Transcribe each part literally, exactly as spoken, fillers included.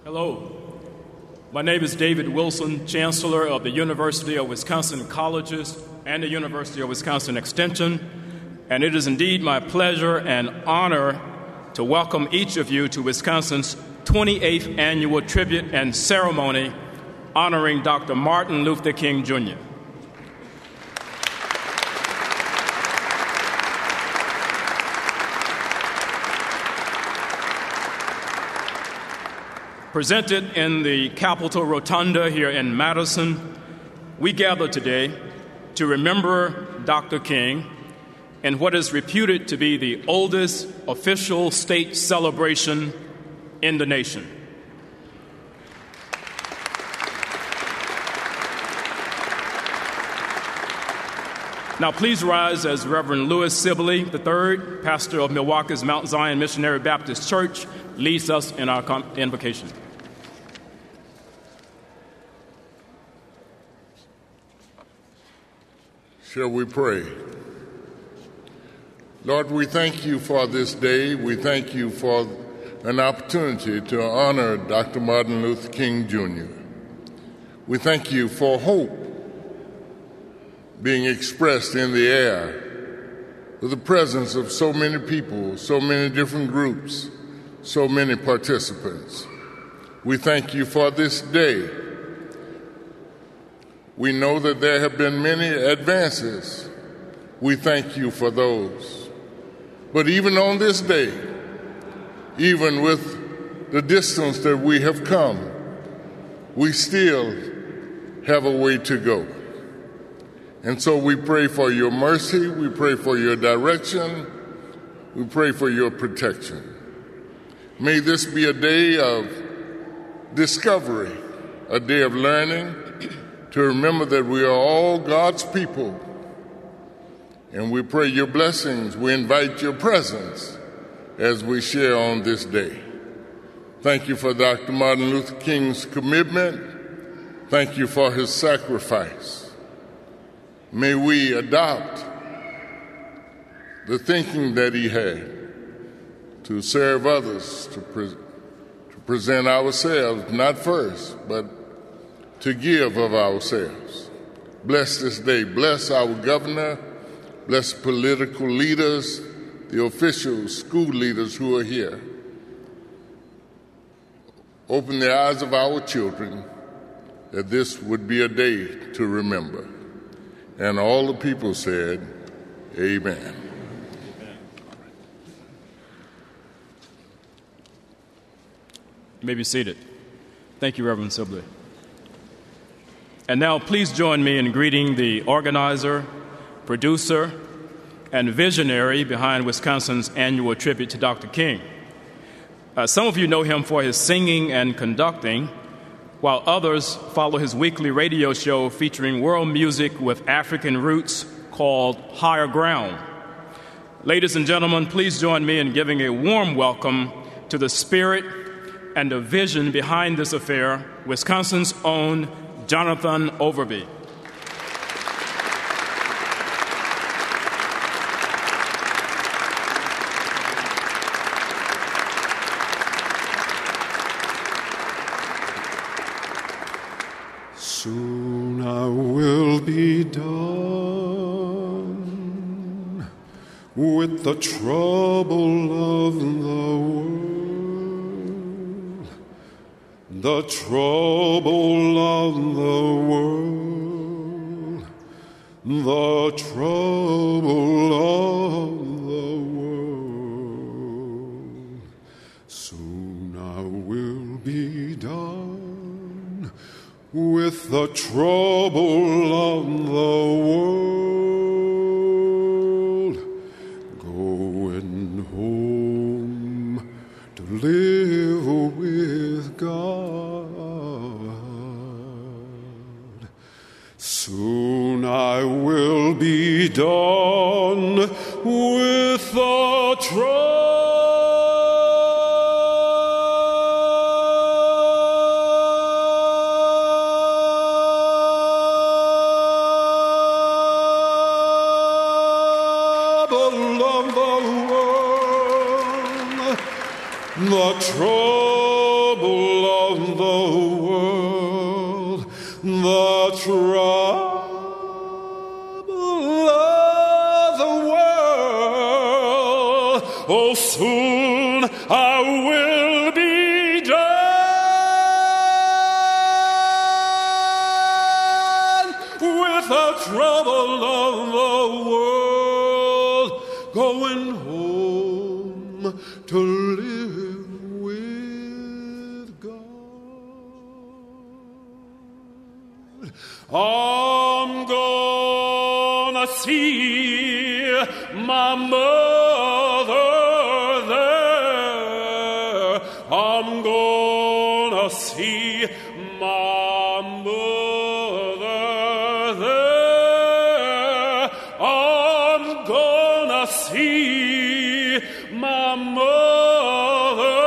Hello. My name is David Wilson, Chancellor of the University of Wisconsin Colleges and the University of Wisconsin Extension, and it is indeed my pleasure and honor to welcome each of you to Wisconsin's twenty-eighth Annual Tribute and Ceremony honoring Doctor Martin Luther King, Junior Presented in the Capitol Rotunda here in Madison, we gather today to remember Doctor King in what is reputed to be the oldest official state celebration in the nation. Now, please rise as Reverend Louis Sibley the third, pastor of Milwaukee's Mount Zion Missionary Baptist Church, leads us in our invocation. Shall we pray? Lord, we thank you for this day. We thank you for an opportunity to honor Doctor Martin Luther King, Junior We thank you for hope being expressed in the air with the presence of so many people, so many different groups, so many participants. We thank you for this day. We know that there have been many advances. We thank you for those. But even on this day, even with the distance that we have come, we still have a way to go. And so we pray for your mercy, we pray for your direction, we pray for your protection. May this be a day of discovery, a day of learning, to remember that we are all God's people. And we pray your blessings. We invite your presence as we share on this day. Thank you for Doctor Martin Luther King's commitment. Thank you for his sacrifice. May we adopt the thinking that he had to serve others, to, pre- to present ourselves, not first, but to give of ourselves. Bless this day. Bless our governor. Bless political leaders, the officials, school leaders who are here. Open the eyes of our children that this would be a day to remember. And all the people said, amen. Amen. You may be seated. Thank you, Reverend Sibley. And now please join me in greeting the organizer, producer, and visionary behind Wisconsin's annual tribute to Doctor King. Uh, some of you know him for his singing and conducting, while others follow his weekly radio show featuring world music with African roots called Higher Ground. Ladies and gentlemen, please join me in giving a warm welcome to the spirit and the vision behind this affair, Wisconsin's own Jonathan Overby. Soon I will be done with the trouble of the world, the trouble of the world, the trouble of the world. Soon I will be done with the trouble of the world, going home to live with God. Soon I will be done with the trouble the trouble of the world, the trouble of the world. Oh, soon I will be done with the trouble of the world, going home to live with God. I'm gonna see my mother there. I'm gonna see my mother there. I'm gonna see my mother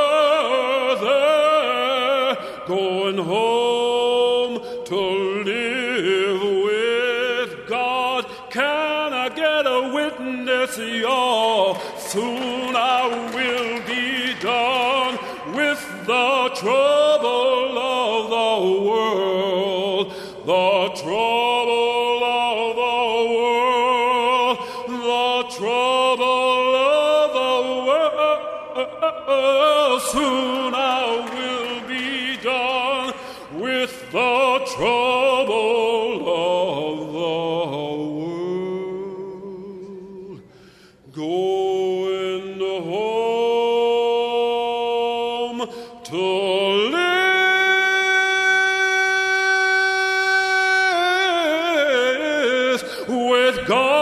there, going home to live with God. Can I get a witness, y'all? Soon I will be done with the trouble of the world, the trouble of the world, the trouble of the world. Soon I will be done with the trouble of the world, going home to live with God.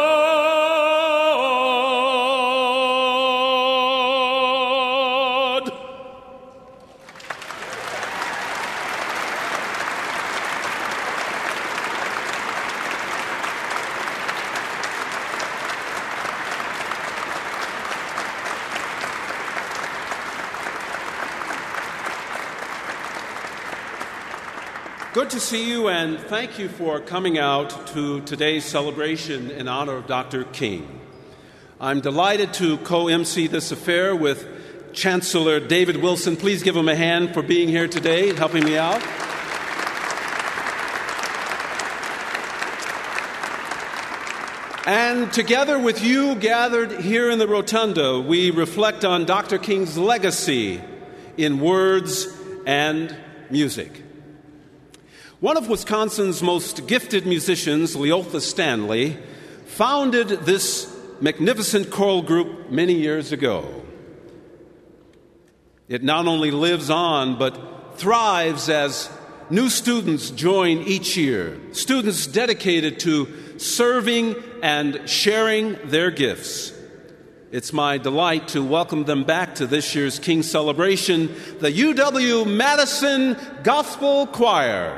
Good to see you, and thank you for coming out to today's celebration in honor of Doctor King. I'm delighted to co-emcee this affair with Chancellor David Wilson. Please give him a hand for being here today, helping me out. And together with you gathered here in the rotunda, we reflect on Doctor King's legacy in words and music. One of Wisconsin's most gifted musicians, Leotha Stanley, founded this magnificent choral group many years ago. It not only lives on, but thrives as new students join each year, students dedicated to serving and sharing their gifts. It's my delight to welcome them back to this year's King celebration, the U W-Madison Gospel Choir.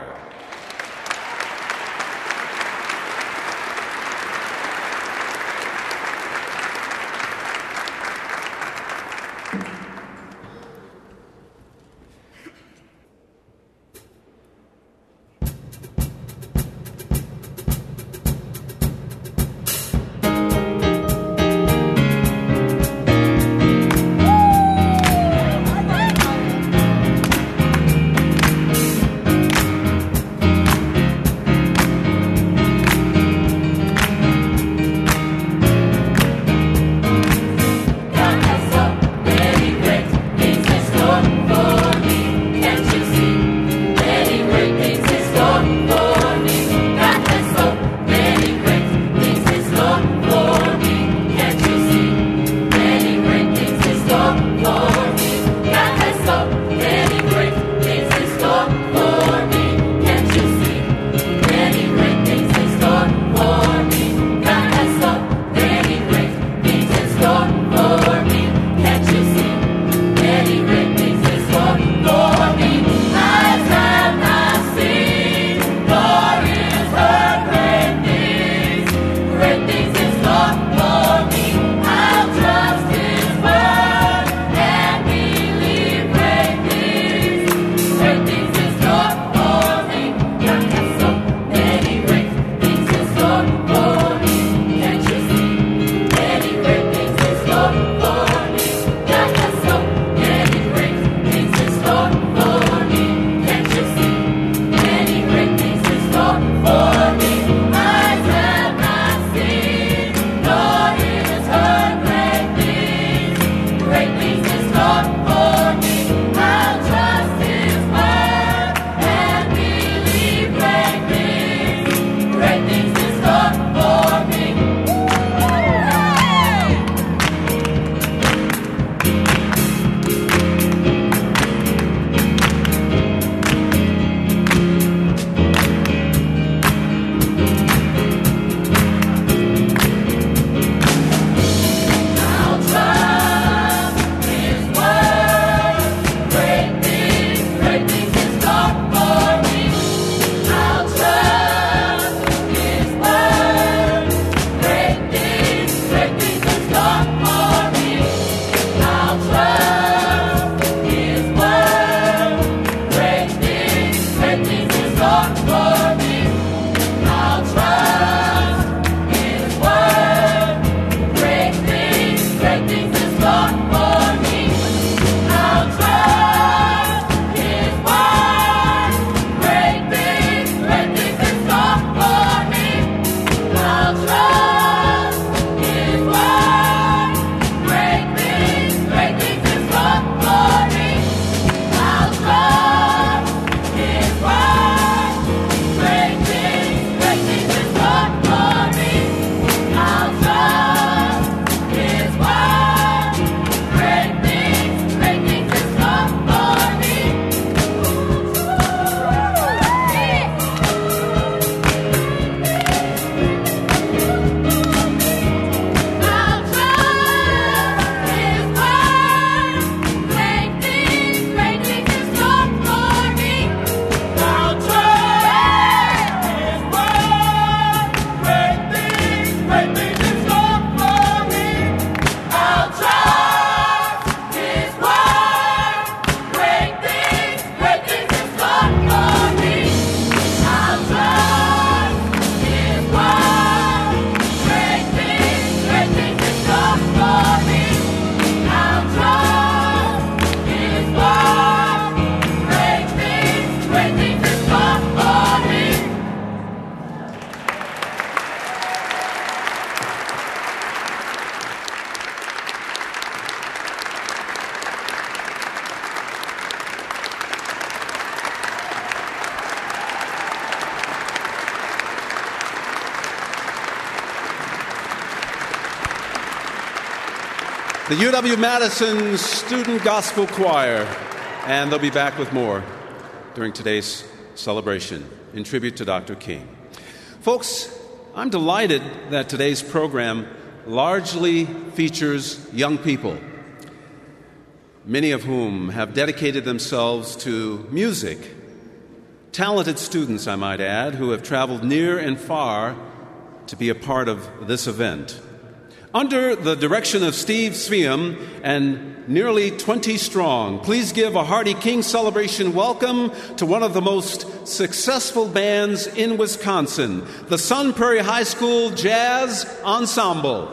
the U W-Madison Student Gospel Choir, and they'll be back with more during today's celebration in tribute to Doctor King. Folks, I'm delighted that today's program largely features young people, many of whom have dedicated themselves to music. Talented students, I might add, who have traveled near and far to be a part of this event. Under the direction of Steve Sveum and nearly twenty strong, please give a hearty King Celebration welcome to one of the most successful bands in Wisconsin, the Sun Prairie High School Jazz Ensemble.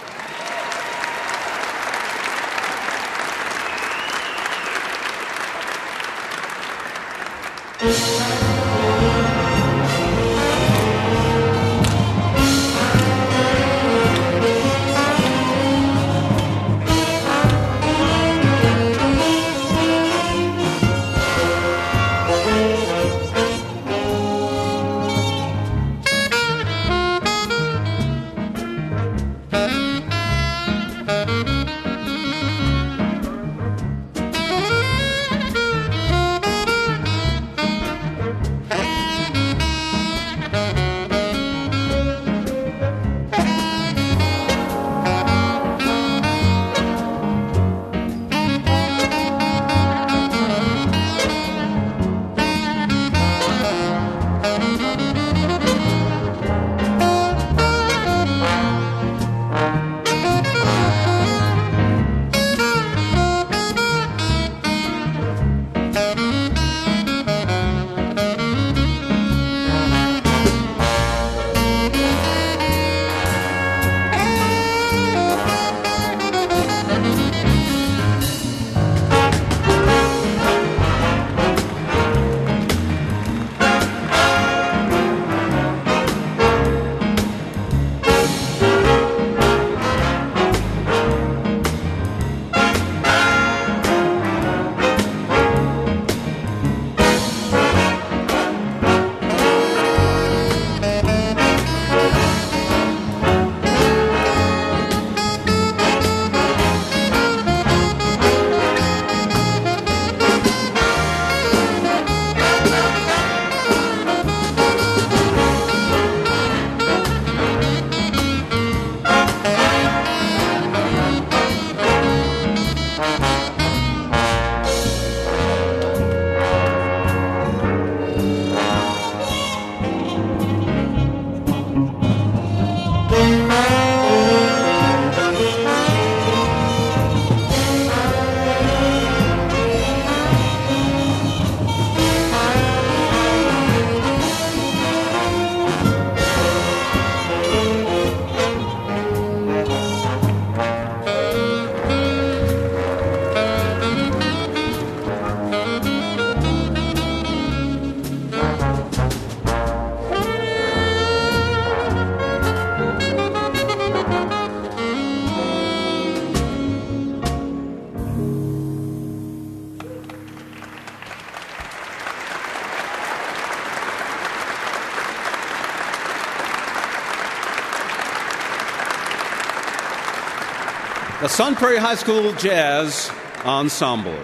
The Sun Prairie High School Jazz Ensemble.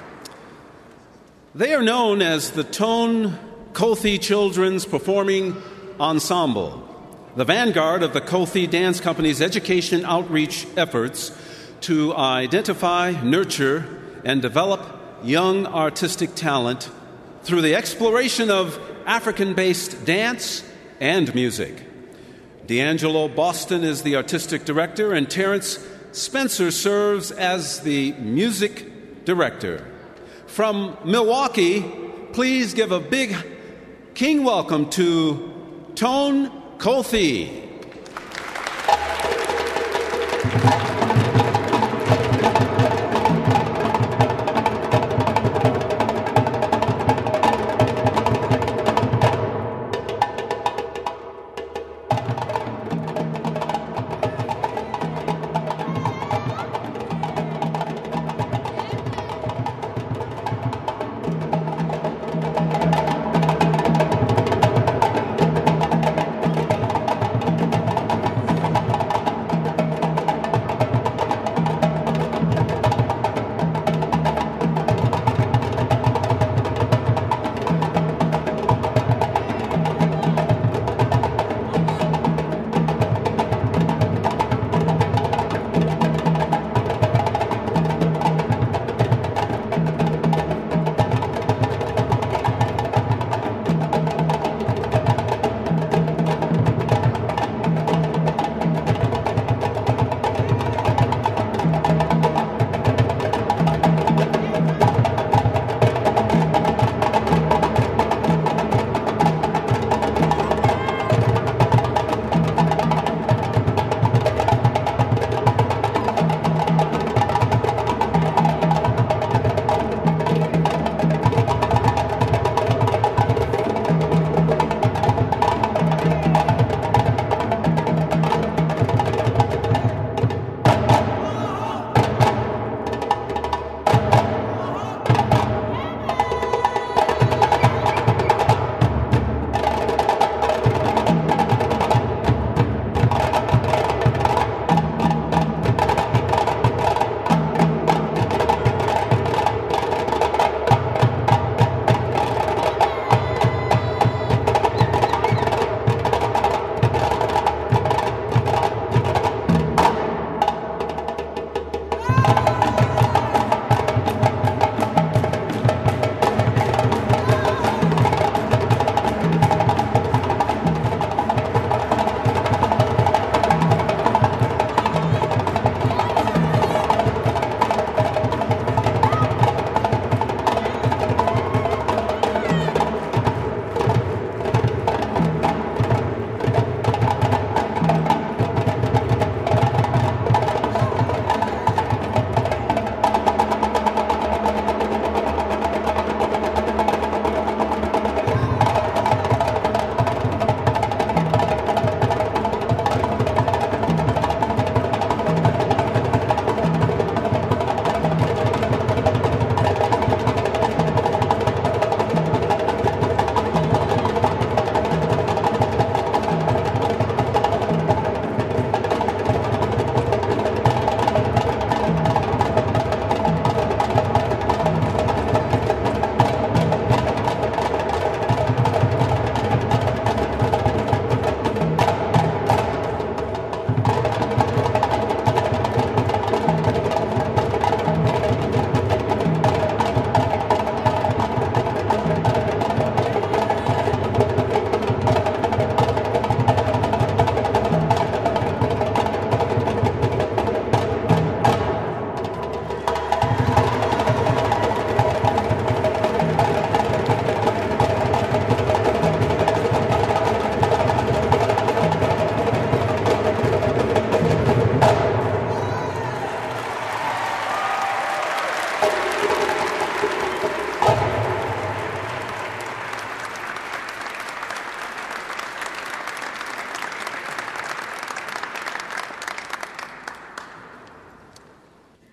They are known as the Tone Kothi Children's Performing Ensemble, the vanguard of the Kothi Dance Company's education outreach efforts to identify, nurture, and develop young artistic talent through the exploration of African-based dance and music. D'Angelo Boston is the artistic director, and Terrence Spencer serves as the music director. From Milwaukee, please give a big King welcome to Tone Kothi.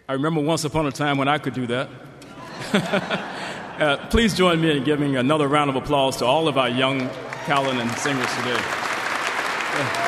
I remember once upon a time when I could do that. uh, please join me in giving another round of applause to all of our young Calvin and singers today. Yeah.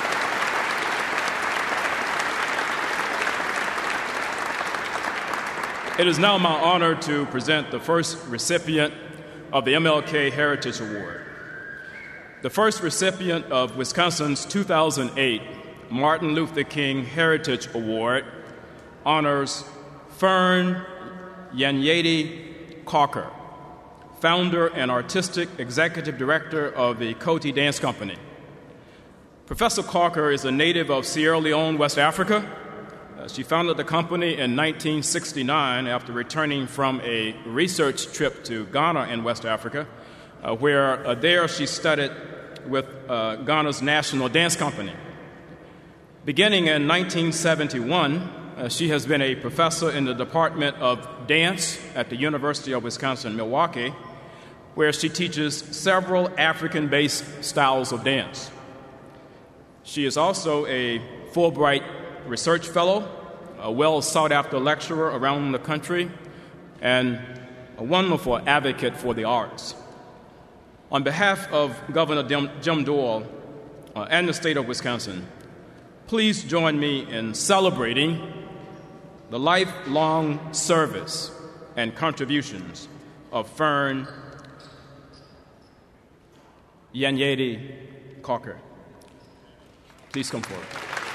It is now my honor to present the first recipient of the M L K Heritage Award. The first recipient of Wisconsin's two thousand eight Martin Luther King Heritage Award honors Fern Yanyeti Cocker, founder and artistic executive director of the Coty Dance Company. Professor Cocker is a native of Sierra Leone, West Africa. Uh, she founded the company in nineteen sixty-nine after returning from a research trip to Ghana in West Africa, uh, where uh, there she studied with uh, Ghana's National Dance Company. Beginning in nineteen seventy-one, uh, she has been a professor in the Department of Dance at the University of Wisconsin-Milwaukee, where she teaches several African-based styles of dance. She is also a Fulbright Research Fellow, a well-sought-after lecturer around the country, and a wonderful advocate for the arts. On behalf of Governor Jim Dole uh, and the state of Wisconsin, please join me in celebrating the lifelong service and contributions of Fern Yanyeti Cocker. Please come forward.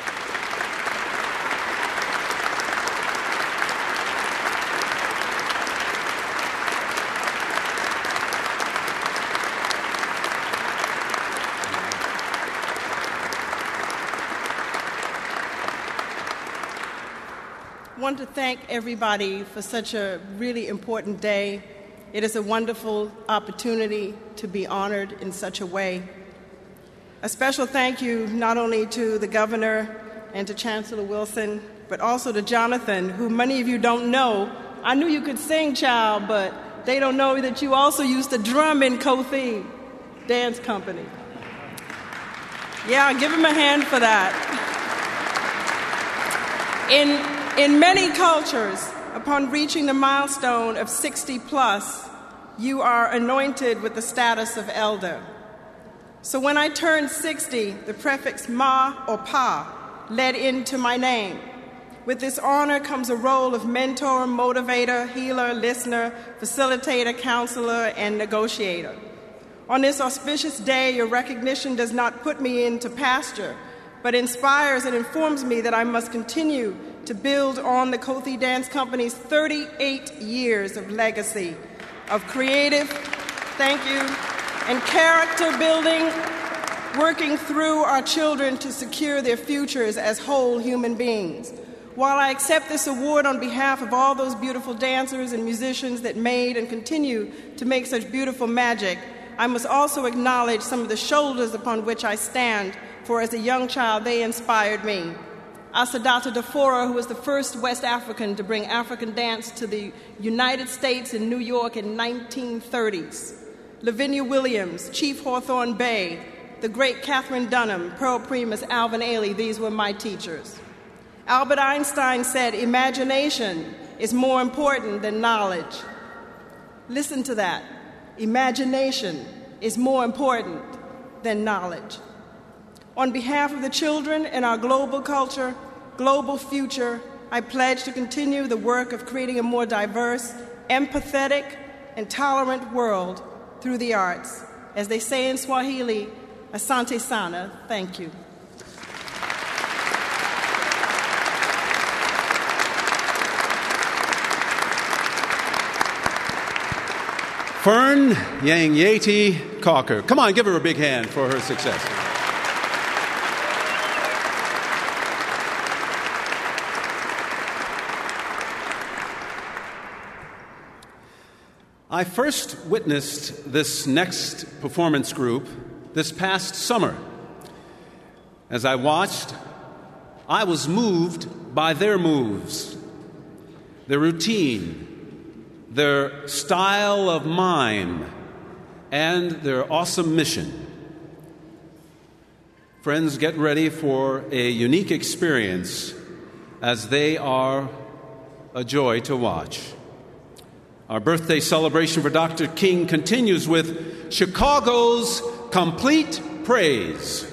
I want to thank everybody for such a really important day. It is a wonderful opportunity to be honored in such a way. A special thank you not only to the governor and to Chancellor Wilson, but also to Jonathan, who many of you don't know. I knew you could sing, child, but they don't know that you also used to drum in Coty Dance Company. Yeah, give him a hand for that. In In many cultures, upon reaching the milestone of sixty plus, you are anointed with the status of elder. So when I turned sixty, the prefix ma or pa led into my name. With this honor comes a role of mentor, motivator, healer, listener, facilitator, counselor, and negotiator. On this auspicious day, your recognition does not put me into pasture, but inspires and informs me that I must continue to build on the Coty Dance Company's thirty-eight years of legacy of creative, thank you, and character building, working through our children to secure their futures as whole human beings. While I accept this award on behalf of all those beautiful dancers and musicians that made and continue to make such beautiful magic, I must also acknowledge some of the shoulders upon which I stand, for as a young child, they inspired me. Asadata Dafora, who was the first West African to bring African dance to the United States in New York in nineteen thirties. Lavinia Williams, Chief Hawthorne Bay, the great Catherine Dunham, Pearl Primus, Alvin Ailey, these were my teachers. Albert Einstein said, imagination is more important than knowledge. Listen to that. Imagination is more important than knowledge. On behalf of the children in our global culture, global future, I pledge to continue the work of creating a more diverse, empathetic, and tolerant world through the arts. As they say in Swahili, asante sana, thank you. Fern Yanyeti Cocker. Come on, give her a big hand for her success. I first witnessed this next performance group this past summer. As I watched, I was moved by their moves, their routine, their style of mime, and their awesome mission. Friends, get ready for a unique experience as they are a joy to watch. Our birthday celebration for Doctor King continues with Chicago's Complete Praise.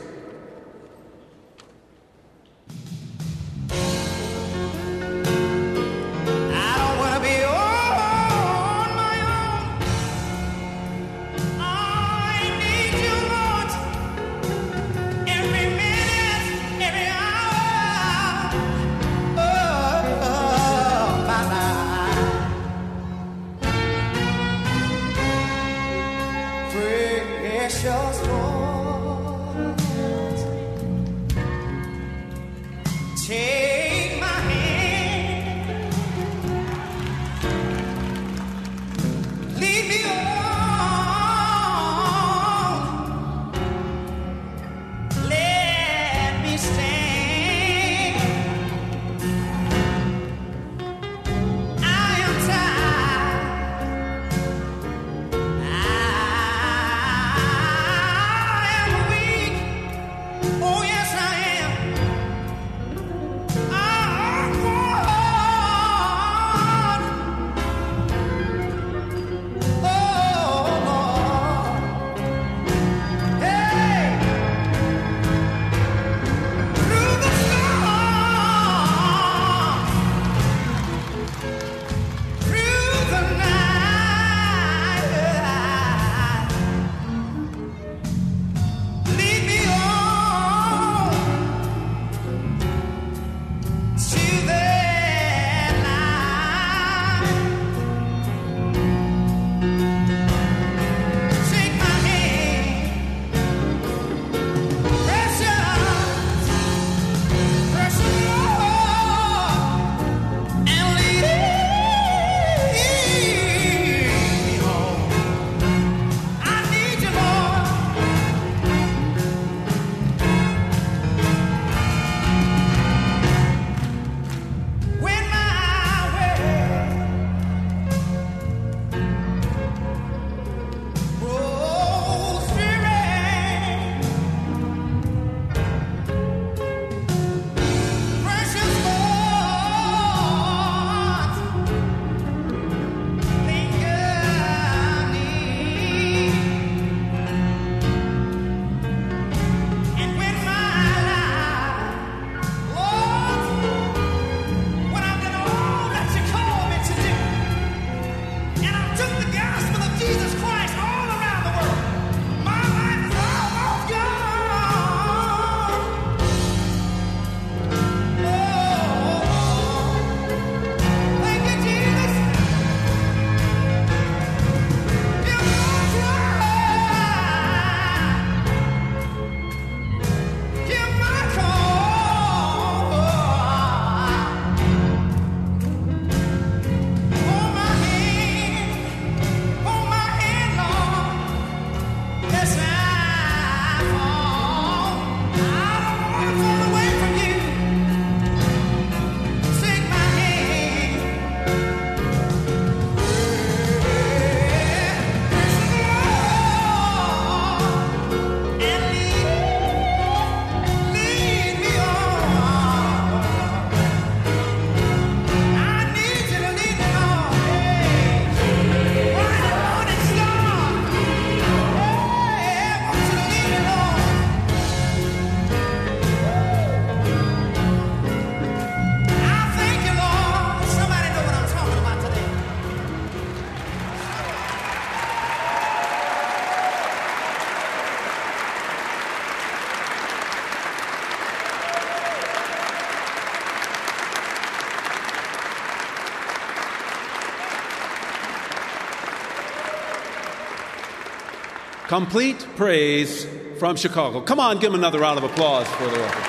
Complete Praise from Chicago. Come on, give them another round of applause for their efforts.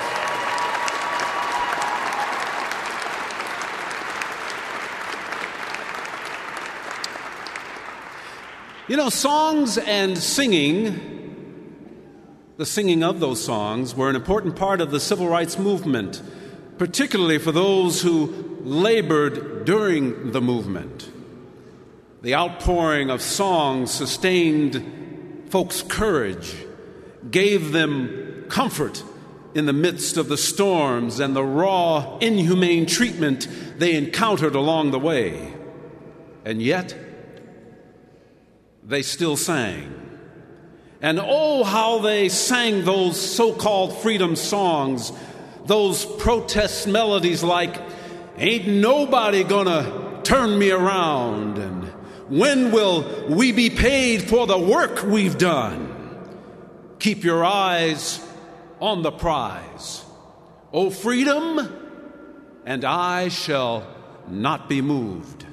You know, songs and singing, the singing of those songs, were an important part of the civil rights movement, particularly for those who labored during the movement. The outpouring of songs sustained folks' courage, gave them comfort in the midst of the storms and the raw, inhumane treatment they encountered along the way. And yet, they still sang. And oh, how they sang those so-called freedom songs, those protest melodies like, "Ain't nobody gonna turn me around," and "When will we be paid for the work we've done?" Keep your eyes on the prize, O freedom, and I shall not be moved.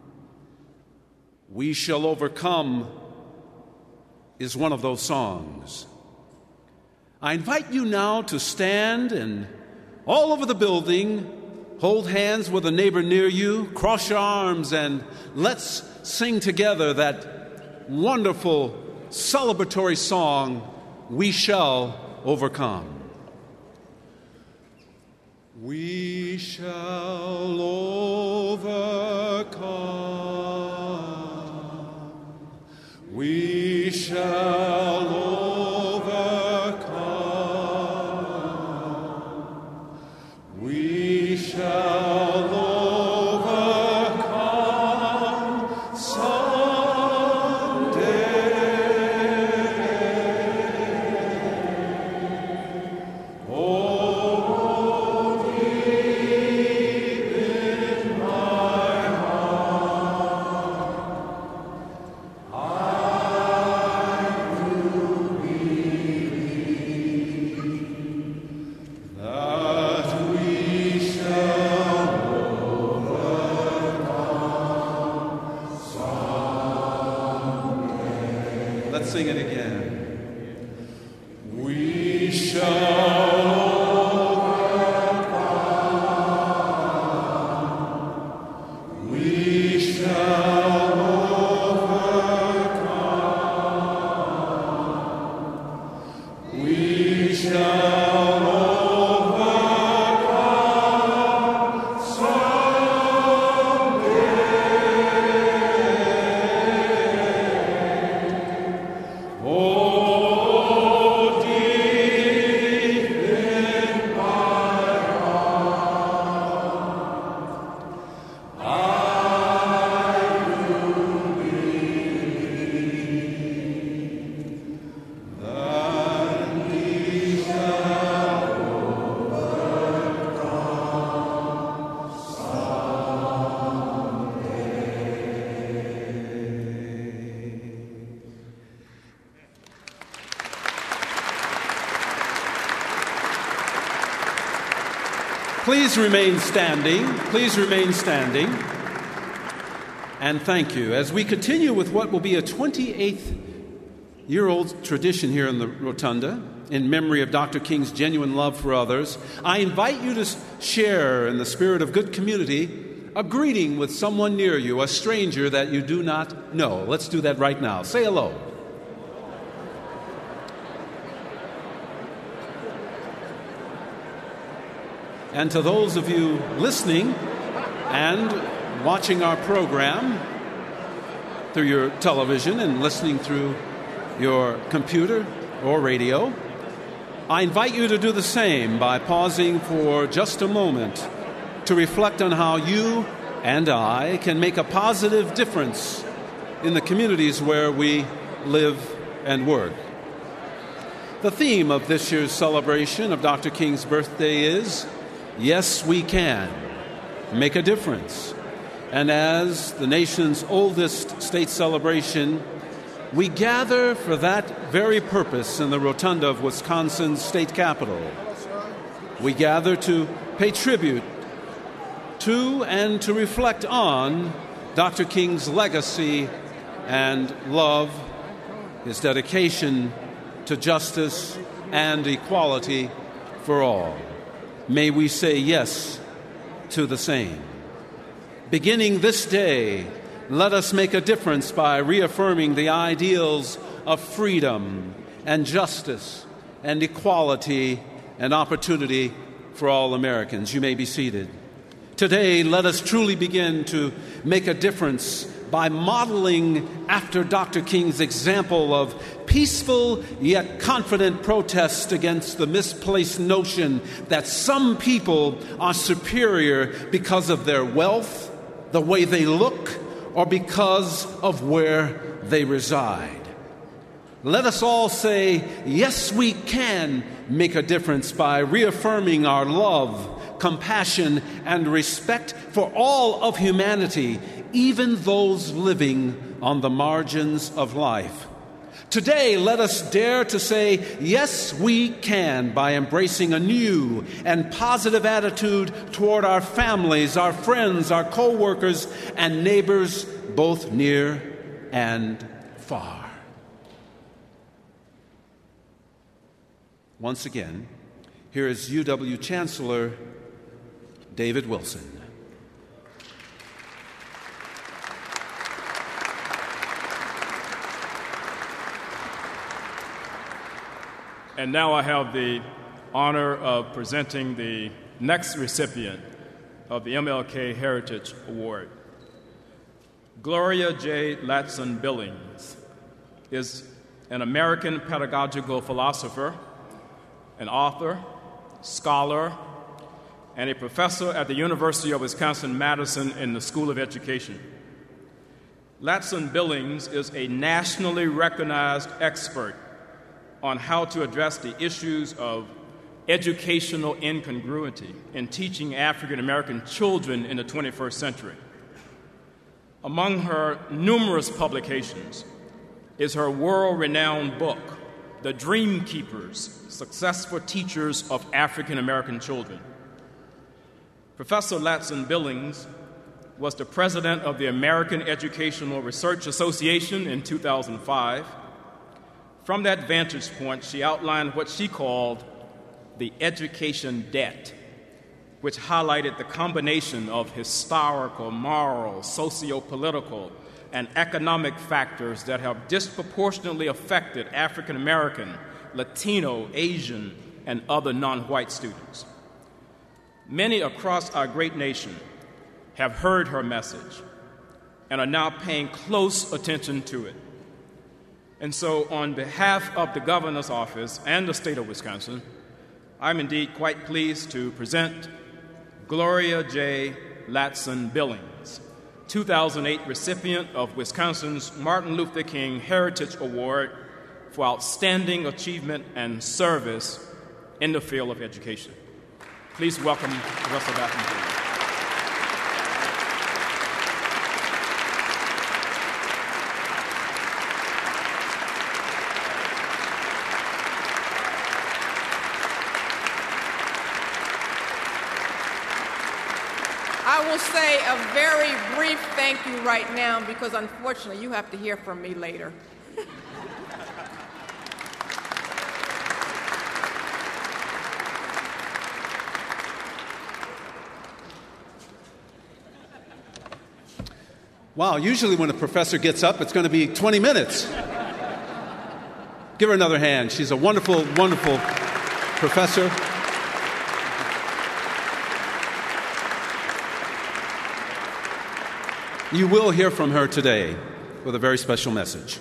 "We Shall Overcome" is one of those songs. I invite you now to stand and all over the building, hold hands with a neighbor near you, cross your arms, and let's sing together that wonderful celebratory song, "We Shall Overcome." We shall overcome. We shall overcome. We shall overcome someday. Oh, deep in my heart, I do believe that we shall overcome someday. Let's sing it again. We shall overcome. We shall overcome. We shall overcome someday. Oh, deep in my heart, I do believe that we shall overcome someday. Please remain standing. Please remain standing. And thank you. As we continue with what will be a twenty-eighth year old tradition here in the Rotunda, in memory of Doctor King's genuine love for others, I invite you to share, in the spirit of good community, a greeting with someone near you, a stranger that you do not know. Let's do that right now. Say hello. And to those of you listening and watching our program through your television and listening through your computer or radio, I invite you to do the same by pausing for just a moment to reflect on how you and I can make a positive difference in the communities where we live and work. The theme of this year's celebration of Doctor King's birthday is, "Yes, we can make a difference." And as the nation's oldest state celebration, we gather for that very purpose in the rotunda of Wisconsin's state capitol. We gather to pay tribute to and to reflect on Doctor King's legacy and love, his dedication to justice and equality for all. May we say yes to the same. Beginning this day, let us make a difference by reaffirming the ideals of freedom and justice and equality and opportunity for all Americans. You may be seated. Today, let us truly begin to make a difference by modeling after Doctor King's example of peaceful yet confident protest against the misplaced notion that some people are superior because of their wealth, the way they look, or because of where they reside. Let us all say, yes, we can make a difference by reaffirming our love, compassion, and respect for all of humanity, even those living on the margins of life. Today, let us dare to say, yes, we can, by embracing a new and positive attitude toward our families, our friends, our co-workers, and neighbors, both near and far. Once again, here is U W Chancellor David Wilson. And now I have the honor of presenting the next recipient of the M L K Heritage Award. Gloria J. Ladson Billings is an American pedagogical philosopher, an author, scholar, and a professor at the University of Wisconsin-Madison in the School of Education. Ladson Billings is a nationally recognized expert on how to address the issues of educational incongruity in teaching African American children in the twenty-first century. Among her numerous publications is her world-renowned book, The Dream Keepers: Successful Teachers of African American Children. Professor Ladson Billings was the president of the American Educational Research Association in two thousand five. From that vantage point, she outlined what she called the education debt, which highlighted the combination of historical, moral, socio-political, and economic factors that have disproportionately affected African American, Latino, Asian, and other non-white students. Many across our great nation have heard her message and are now paying close attention to it. And so, on behalf of the governor's office and the state of Wisconsin, I'm indeed quite pleased to present Gloria J. Ladson Billings, two thousand eight recipient of Wisconsin's Martin Luther King Heritage Award for outstanding achievement and service in the field of education. Please welcome Professor Ladson Billings. I will say a very brief thank you right now because unfortunately you have to hear from me later. Wow, usually when a professor gets up, it's going to be twenty minutes. Give her another hand. She's a wonderful, wonderful professor. You will hear from her today with a very special message.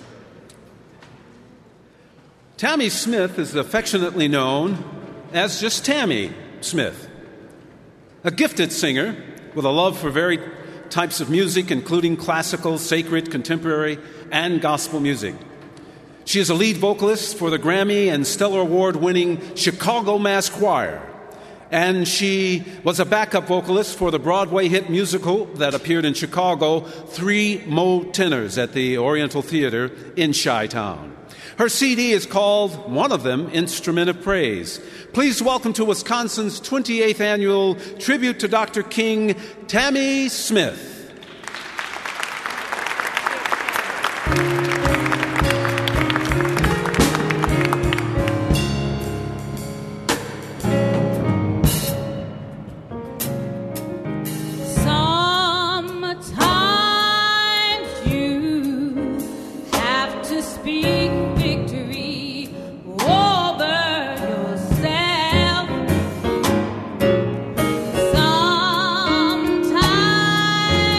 Tammy Smith is affectionately known as just Tammy Smith, a gifted singer with a love for varied types of music, including classical, sacred, contemporary, and gospel music. She is a lead vocalist for the Grammy and Stellar Award-winning Chicago Mass Choir, and she was a backup vocalist for the Broadway hit musical that appeared in Chicago, Three Mo Tenors, at the Oriental Theater in Chi-Town. Her C D is called, one of them, Instrument of Praise. Please welcome to Wisconsin's twenty-eighth annual tribute to Doctor King, Tammy Smith. Sometimes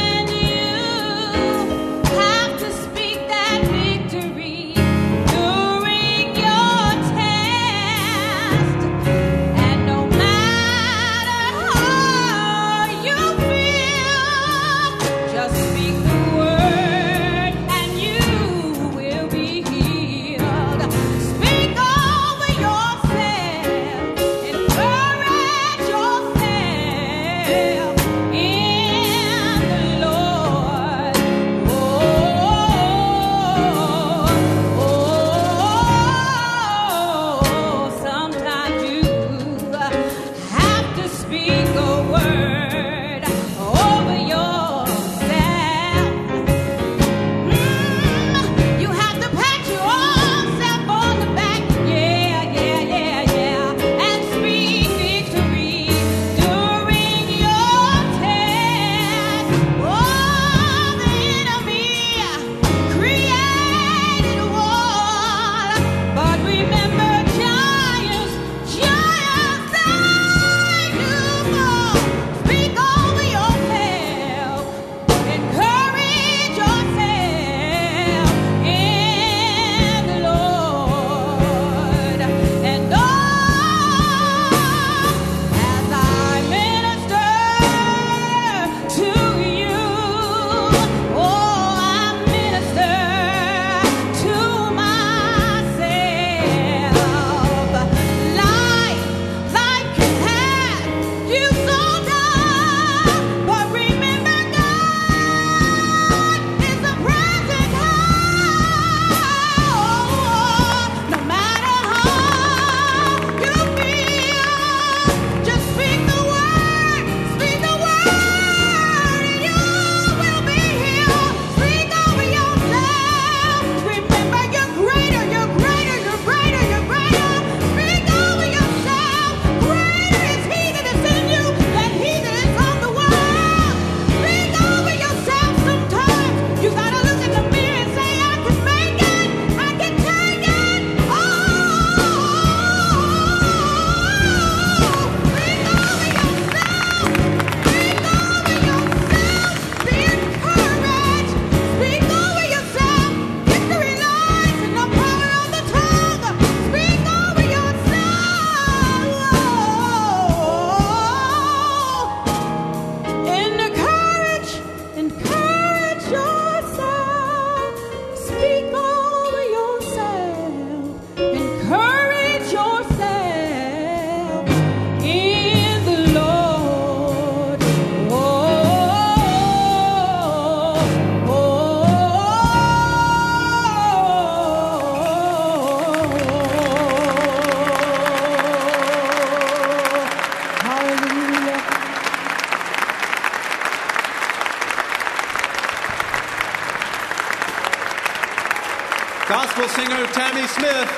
Governor Tammy Smith.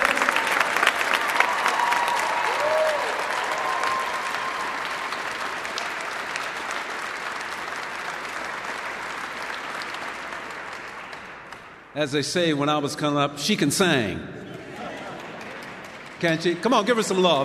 As they say when I was coming up, she can sing. Can't she? Come on, give her some love.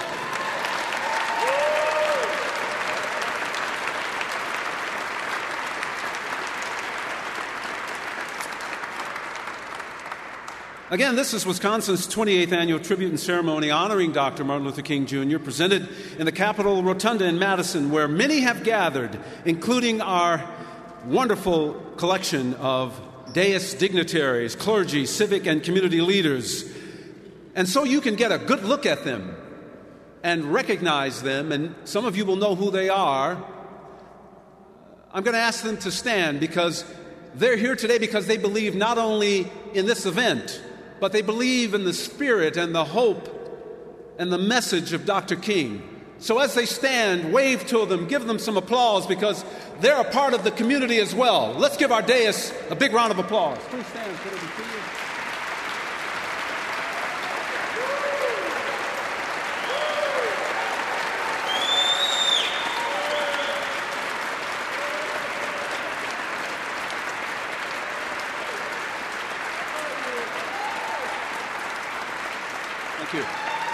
Again, this is Wisconsin's twenty-eighth annual tribute and ceremony honoring Doctor Martin Luther King Junior, presented in the Capitol Rotunda in Madison, where many have gathered, including our wonderful collection of dais dignitaries, clergy, civic, and community leaders. And so you can get a good look at them and recognize them, and some of you will know who they are. I'm going to ask them to stand because they're here today because they believe not only in this event, but they believe in the spirit and the hope and the message of Doctor King. So as they stand, wave to them, give them some applause because they're a part of the community as well. Let's give our dais a big round of applause. Please stand. Thank you.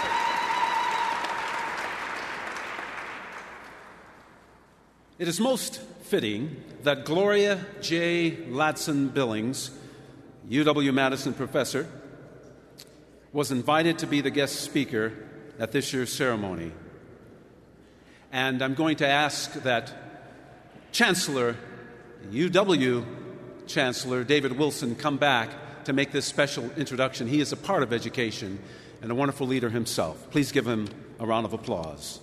It is most fitting that Gloria J. Ladson Billings, U W-Madison professor, was invited to be the guest speaker at this year's ceremony. And I'm going to ask that Chancellor, U W Chancellor David Wilson, come back to make this special introduction. He is a part of education and a wonderful leader himself. Please give him a round of applause.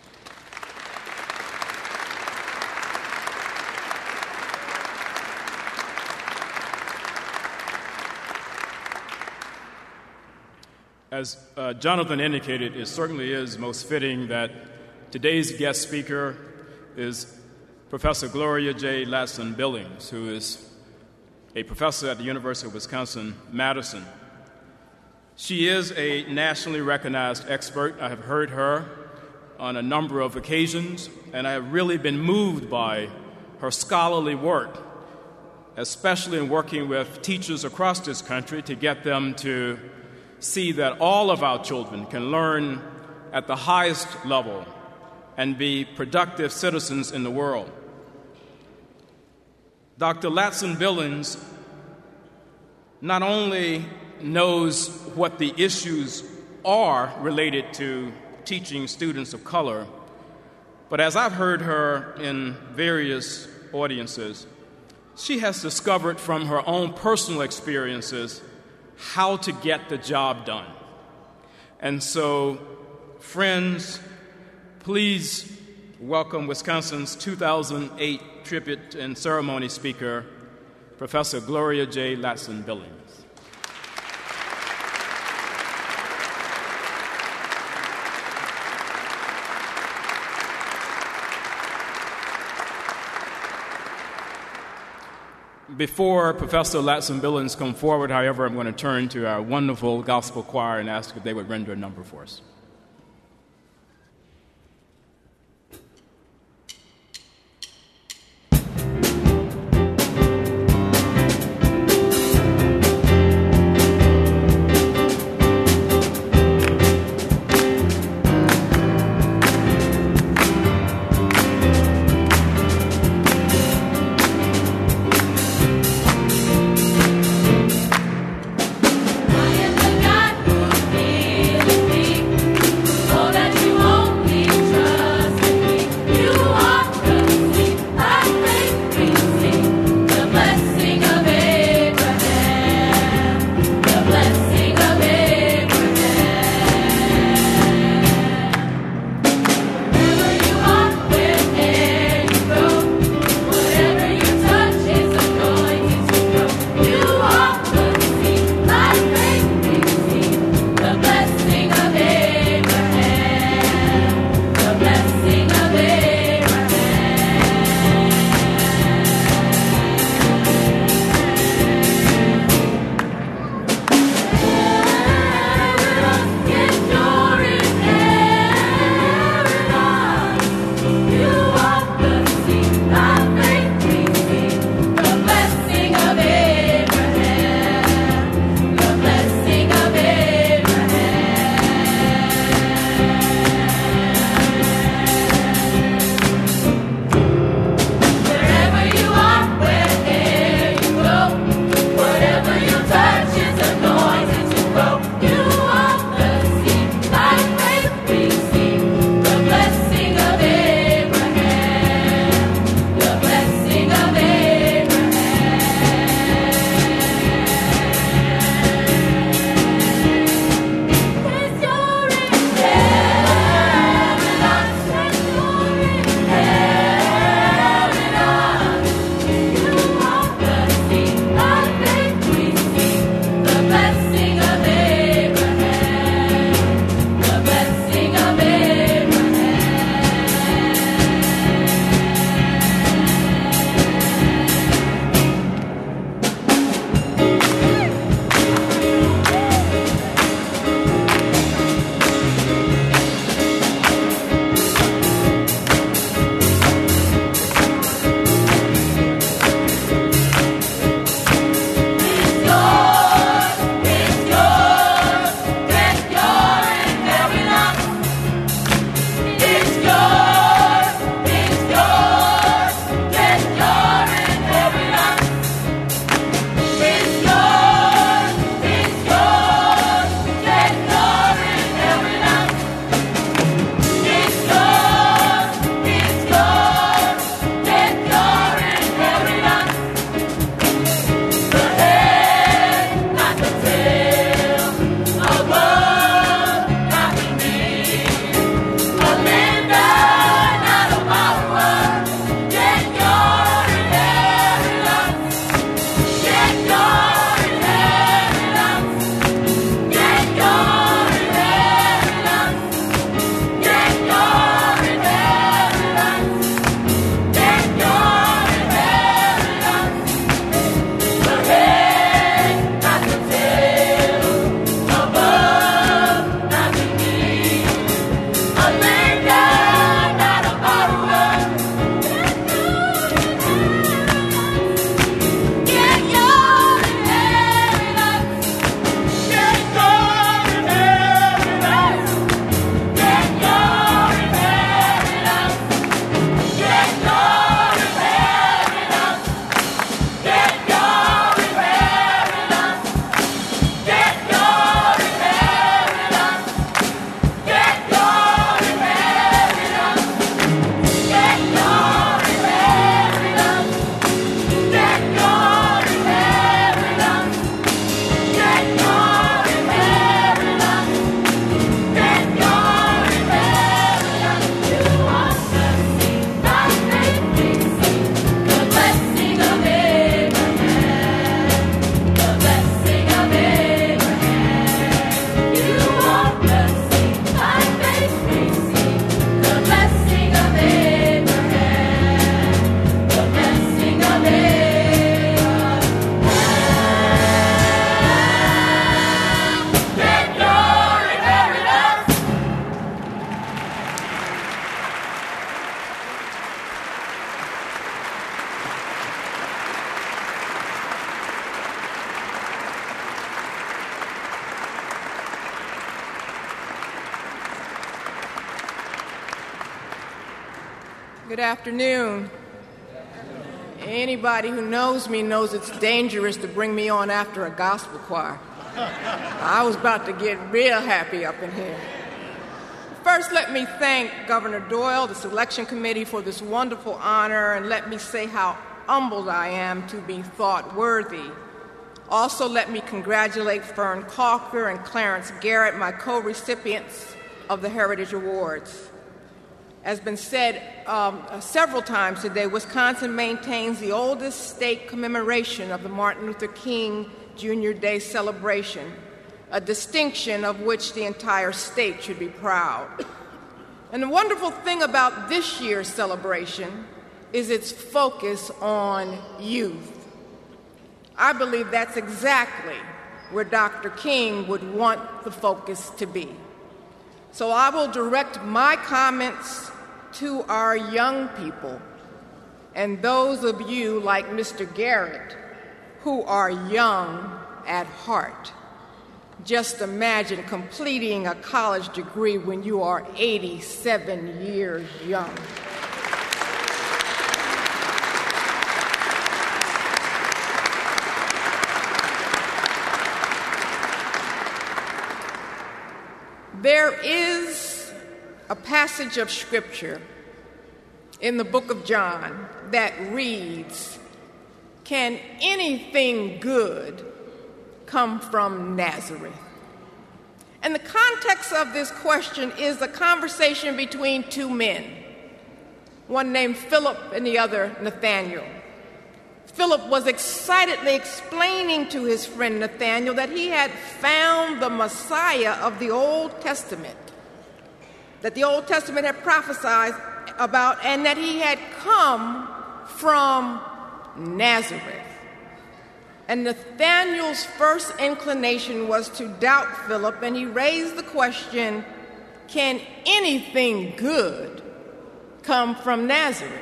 As uh, Jonathan indicated, it certainly is most fitting that today's guest speaker is Professor Gloria J. Ladson Billings, who is a professor at the University of Wisconsin-Madison. She is a nationally recognized expert. I have heard her on a number of occasions, and I have really been moved by her scholarly work, especially in working with teachers across this country to get them to see that all of our children can learn at the highest level and be productive citizens in the world. Doctor Ladson Billings not only knows what the issues are related to teaching students of color, but as I've heard her in various audiences, she has discovered from her own personal experiences how to get the job done. And so, friends, please welcome Wisconsin's two thousand eight tribute and ceremony speaker, Professor Gloria J. Ladson Billings. Before Professor Ladson Billings come forward, however, I'm going to turn to our wonderful gospel choir and ask if they would render a number for us. I am the God who heals me. Good afternoon. Anybody who knows me knows it's dangerous to bring me on after a gospel choir. I was about to get real happy up in here. First, let me thank Governor Doyle, the selection committee, for this wonderful honor, and let me say how humbled I am to be thought worthy. Also, let me congratulate Fern Calker and Clarence Garrett, my co-recipients of the Heritage Awards. As been said um, several times today, Wisconsin maintains the oldest state commemoration of the Martin Luther King Junior Day celebration, a distinction of which the entire state should be proud. And the wonderful thing about this year's celebration is its focus on youth. I believe that's exactly where Doctor King would want the focus to be. So I will direct my comments to our young people and those of you like Mister Garrett who are young at heart. Just imagine completing a college degree when you are eighty-seven years young. There is a passage of Scripture in the book of John that reads, "Can anything good come from Nazareth?" And the context of this question is a conversation between two men, one named Philip and the other Nathaniel. Philip was excitedly explaining to his friend Nathaniel that he had found the Messiah of the Old Testament, that the Old Testament had prophesied about, and that he had come from Nazareth. And Nathaniel's first inclination was to doubt Philip, and he raised the question, can anything good come from Nazareth?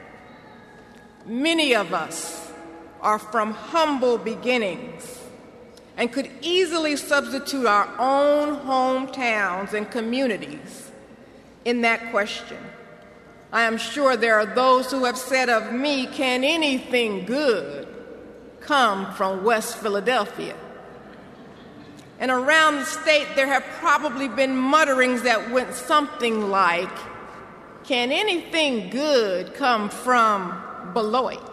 Many of us are from humble beginnings and could easily substitute our own hometowns and communities in that question. I am sure there are those who have said of me, can anything good come from West Philadelphia? And around the state, there have probably been mutterings that went something like, can anything good come from Beloit?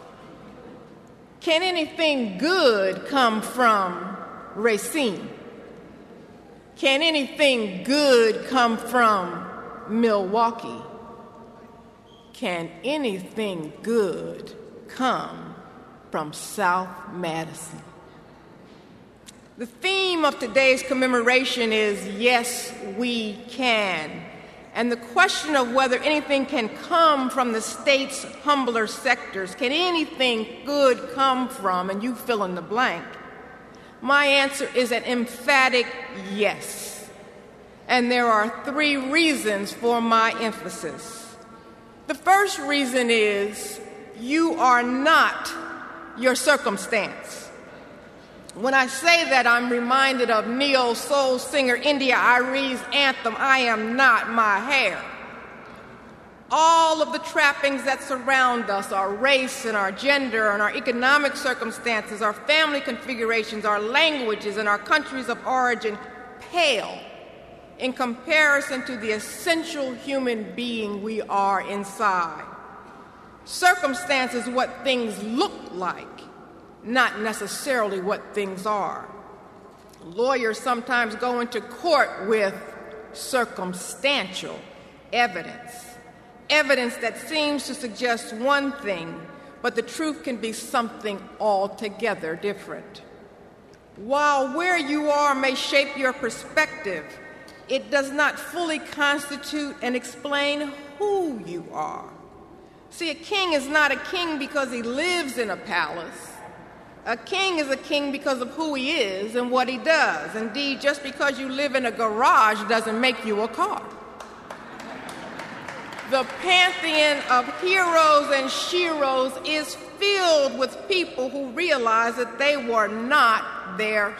Can anything good come from Racine? Can anything good come from Milwaukee? Can anything good come from South Madison? The theme of today's commemoration is Yes, We Can. And the question of whether anything can come from the state's humbler sectors, can anything good come from, and you fill in the blank, my answer is an emphatic yes. And there are three reasons for my emphasis. The first reason is you are not your circumstance. When I say that, I'm reminded of neo-soul singer India Arie's anthem, I Am Not My Hair. All of the trappings that surround us, our race and our gender and our economic circumstances, our family configurations, our languages and our countries of origin, pale in comparison to the essential human being we are inside. Circumstance is what things look like, not necessarily what things are. Lawyers sometimes go into court with circumstantial evidence, evidence that seems to suggest one thing, but the truth can be something altogether different. While where you are may shape your perspective, it does not fully constitute and explain who you are. See, a king is not a king because he lives in a palace. A king is a king because of who he is and what he does. Indeed, just because you live in a garage doesn't make you a car. The pantheon of heroes and sheroes is filled with people who realize that they were not their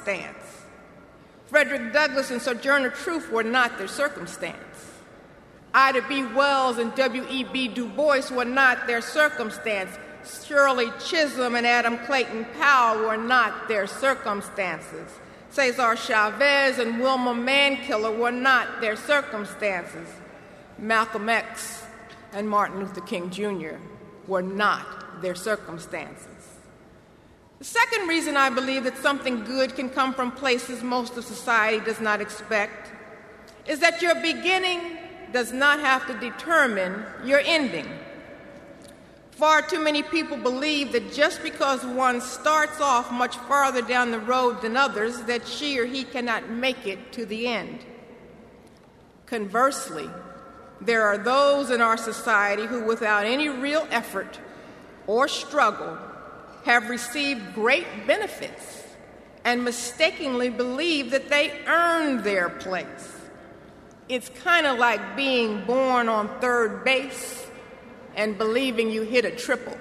circumstance. Frederick Douglass and Sojourner Truth were not their circumstance. Ida B. Wells and W E B. Du Bois were not their circumstance. Shirley Chisholm and Adam Clayton Powell were not their circumstances. Cesar Chavez and Wilma Mankiller were not their circumstances. Malcolm X and Martin Luther King Junior were not their circumstances. The second reason I believe that something good can come from places most of society does not expect is that your beginning does not have to determine your ending. Far too many people believe that just because one starts off much farther down the road than others, that she or he cannot make it to the end. Conversely, there are those in our society who, without any real effort or struggle, have received great benefits and mistakenly believe that they earned their place. It's kind of like being born on third base and believing you hit a triple.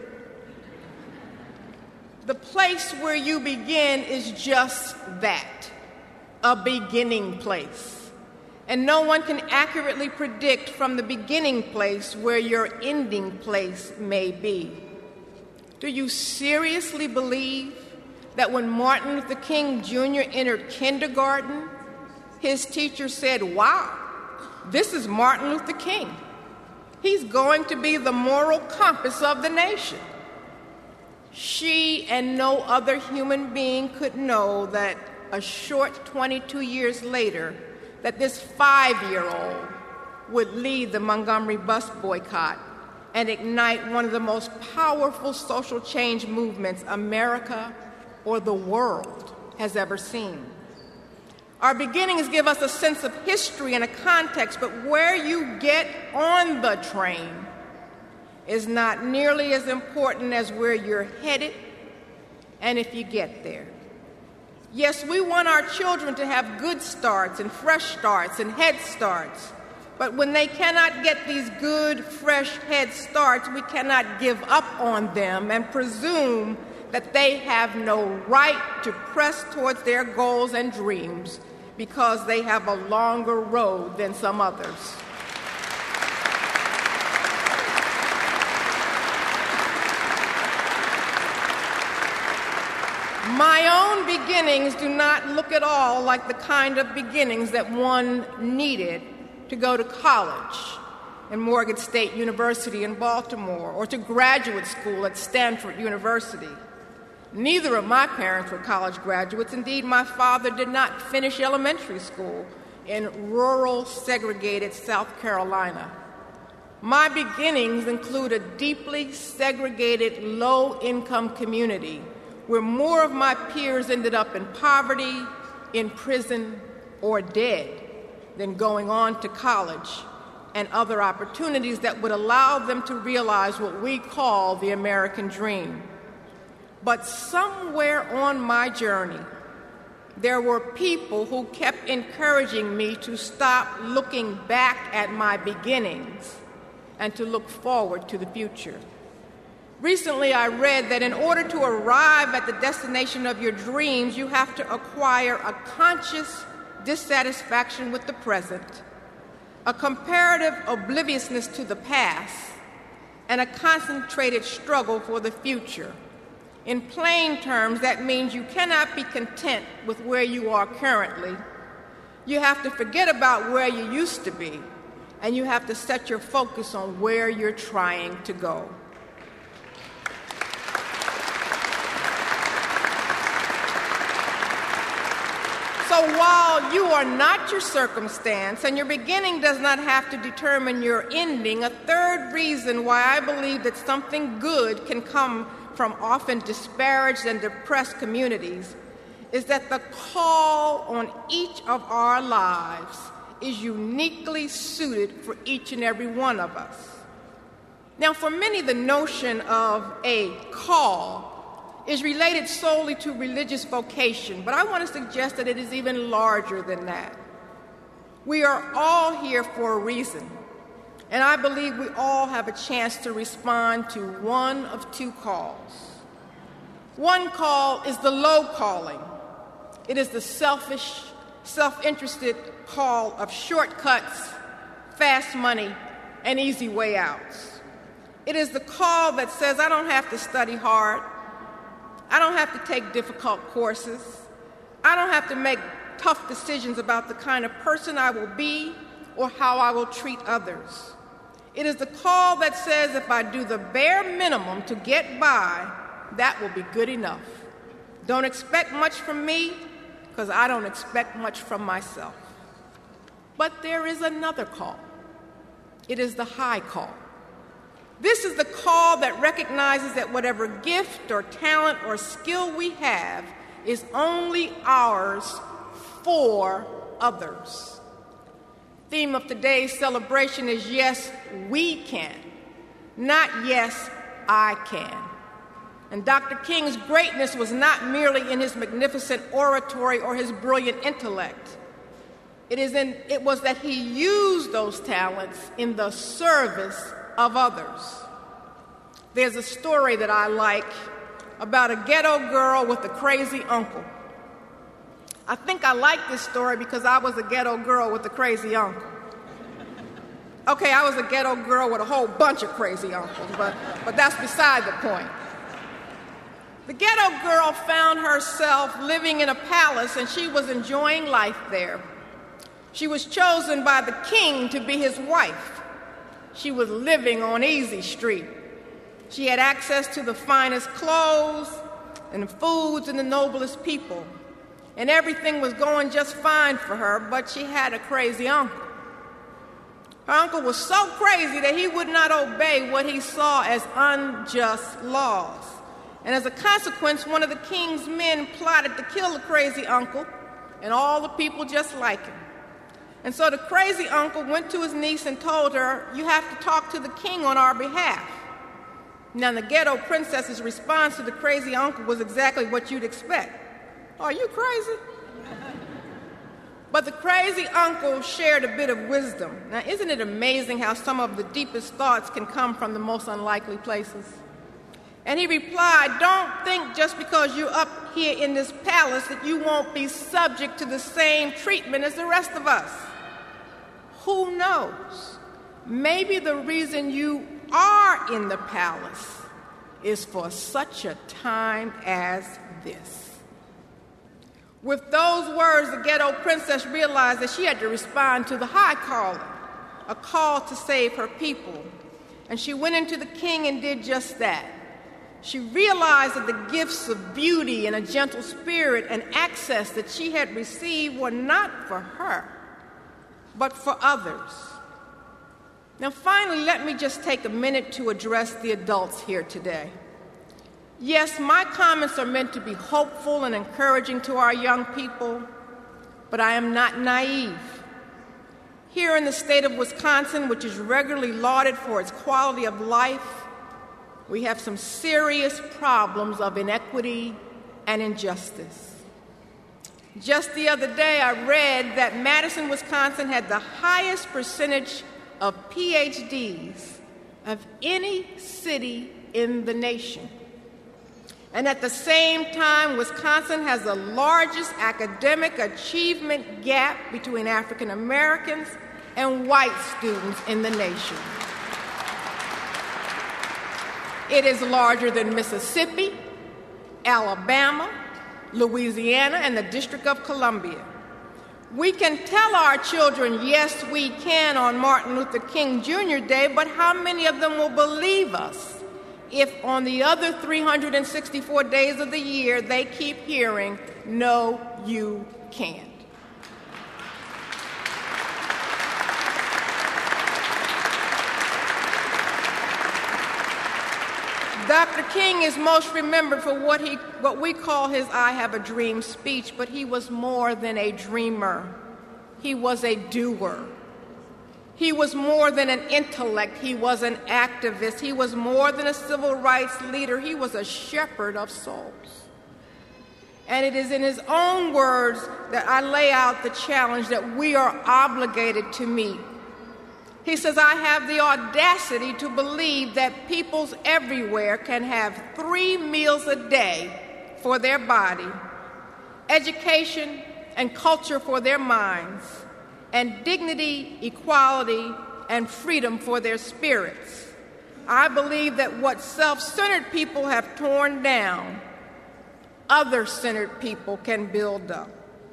The place where you begin is just that, a beginning place. And no one can accurately predict from the beginning place where your ending place may be. Do you seriously believe that when Martin Luther King Junior entered kindergarten, his teacher said, "Wow, this is Martin Luther King. He's going to be the moral compass of the nation"? She and no other human being could know that a short twenty-two years later, that this five-year-old would lead the Montgomery bus boycott and ignite one of the most powerful social change movements America or the world has ever seen. Our beginnings give us a sense of history and a context, but where you get on the train is not nearly as important as where you're headed and if you get there. Yes, we want our children to have good starts and fresh starts and head starts, but when they cannot get these good, fresh head starts, we cannot give up on them and presume that they have no right to press towards their goals and dreams because they have a longer road than some others. My own beginnings do not look at all like the kind of beginnings that one needed to go to college in Morgan State University in Baltimore or to graduate school at Stanford University. Neither of my parents were college graduates. Indeed, my father did not finish elementary school in rural, segregated South Carolina. My beginnings include a deeply segregated, low-income community where more of my peers ended up in poverty, in prison, or dead than going on to college and other opportunities that would allow them to realize what we call the American dream. But somewhere on my journey, there were people who kept encouraging me to stop looking back at my beginnings and to look forward to the future. Recently, I read that in order to arrive at the destination of your dreams, you have to acquire a conscious dissatisfaction with the present, a comparative obliviousness to the past, and a concentrated struggle for the future. In plain terms, that means you cannot be content with where you are currently. You have to forget about where you used to be, and you have to set your focus on where you're trying to go. So while you are not your circumstance and your beginning does not have to determine your ending, a third reason why I believe that something good can come from often disparaged and depressed communities is that the call on each of our lives is uniquely suited for each and every one of us. Now, for many, the notion of a call is related solely to religious vocation, but I want to suggest that it is even larger than that. We are all here for a reason, and I believe we all have a chance to respond to one of two calls. One call is the low calling. It is the selfish, self-interested call of shortcuts, fast money, and easy way outs. It is the call that says I don't have to study hard. I don't have to take difficult courses. I don't have to make tough decisions about the kind of person I will be or how I will treat others. It is the call that says if I do the bare minimum to get by, that will be good enough. Don't expect much from me, because I don't expect much from myself. But there is another call. It is the high call. This is the call that recognizes that whatever gift or talent or skill we have is only ours for others. Theme of today's celebration is yes, we can, not yes, I can. And Doctor King's greatness was not merely in his magnificent oratory or his brilliant intellect. It is in, it was that he used those talents in the service of others. There's a story that I like about a ghetto girl with a crazy uncle. I think I like this story because I was a ghetto girl with a crazy uncle. Okay, I was a ghetto girl with a whole bunch of crazy uncles, but, but that's beside the point. The ghetto girl found herself living in a palace, and she was enjoying life there. She was chosen by the king to be his wife. She was living on Easy Street. She had access to the finest clothes and foods and the noblest people. And everything was going just fine for her, but she had a crazy uncle. Her uncle was so crazy that he would not obey what he saw as unjust laws. And as a consequence, one of the king's men plotted to kill the crazy uncle and all the people just like him. And so the crazy uncle went to his niece and told her, "You have to talk to the king on our behalf." Now, the ghetto princess's response to the crazy uncle was exactly what you'd expect. "Are you crazy?" But the crazy uncle shared a bit of wisdom. Now, isn't it amazing how some of the deepest thoughts can come from the most unlikely places? And he replied, "Don't think just because you're up here in this palace that you won't be subject to the same treatment as the rest of us. Who knows? Maybe the reason you are in the palace is for such a time as this." With those words, the ghetto princess realized that she had to respond to the high calling, a call to save her people. And she went into the king and did just that. She realized that the gifts of beauty and a gentle spirit and access that she had received were not for her, but for others. Now, finally, let me just take a minute to address the adults here today. Yes, my comments are meant to be hopeful and encouraging to our young people, but I am not naive. Here in the state of Wisconsin, which is regularly lauded for its quality of life, we have some serious problems of inequity and injustice. Just the other day, I read that Madison, Wisconsin had the highest percentage of P H Ds of any city in the nation. And at the same time, Wisconsin has the largest academic achievement gap between African Americans and white students in the nation. It is larger than Mississippi, Alabama, Louisiana, and the District of Columbia. We can tell our children, yes, we can, on Martin Luther King Junior Day, but how many of them will believe us if on the other three hundred sixty-four days of the year they keep hearing, "No, you can't"? Doctor King is most remembered for what, he, what we call his I Have a Dream speech, but he was more than a dreamer. He was a doer. He was more than an intellect. He was an activist. He was more than a civil rights leader. He was a shepherd of souls. And it is in his own words that I lay out the challenge that we are obligated to meet. He says, "I have the audacity to believe that peoples everywhere can have three meals a day for their body, education and culture for their minds, and dignity, equality, and freedom for their spirits. I believe that what self-centered people have torn down, other-centered people can build up.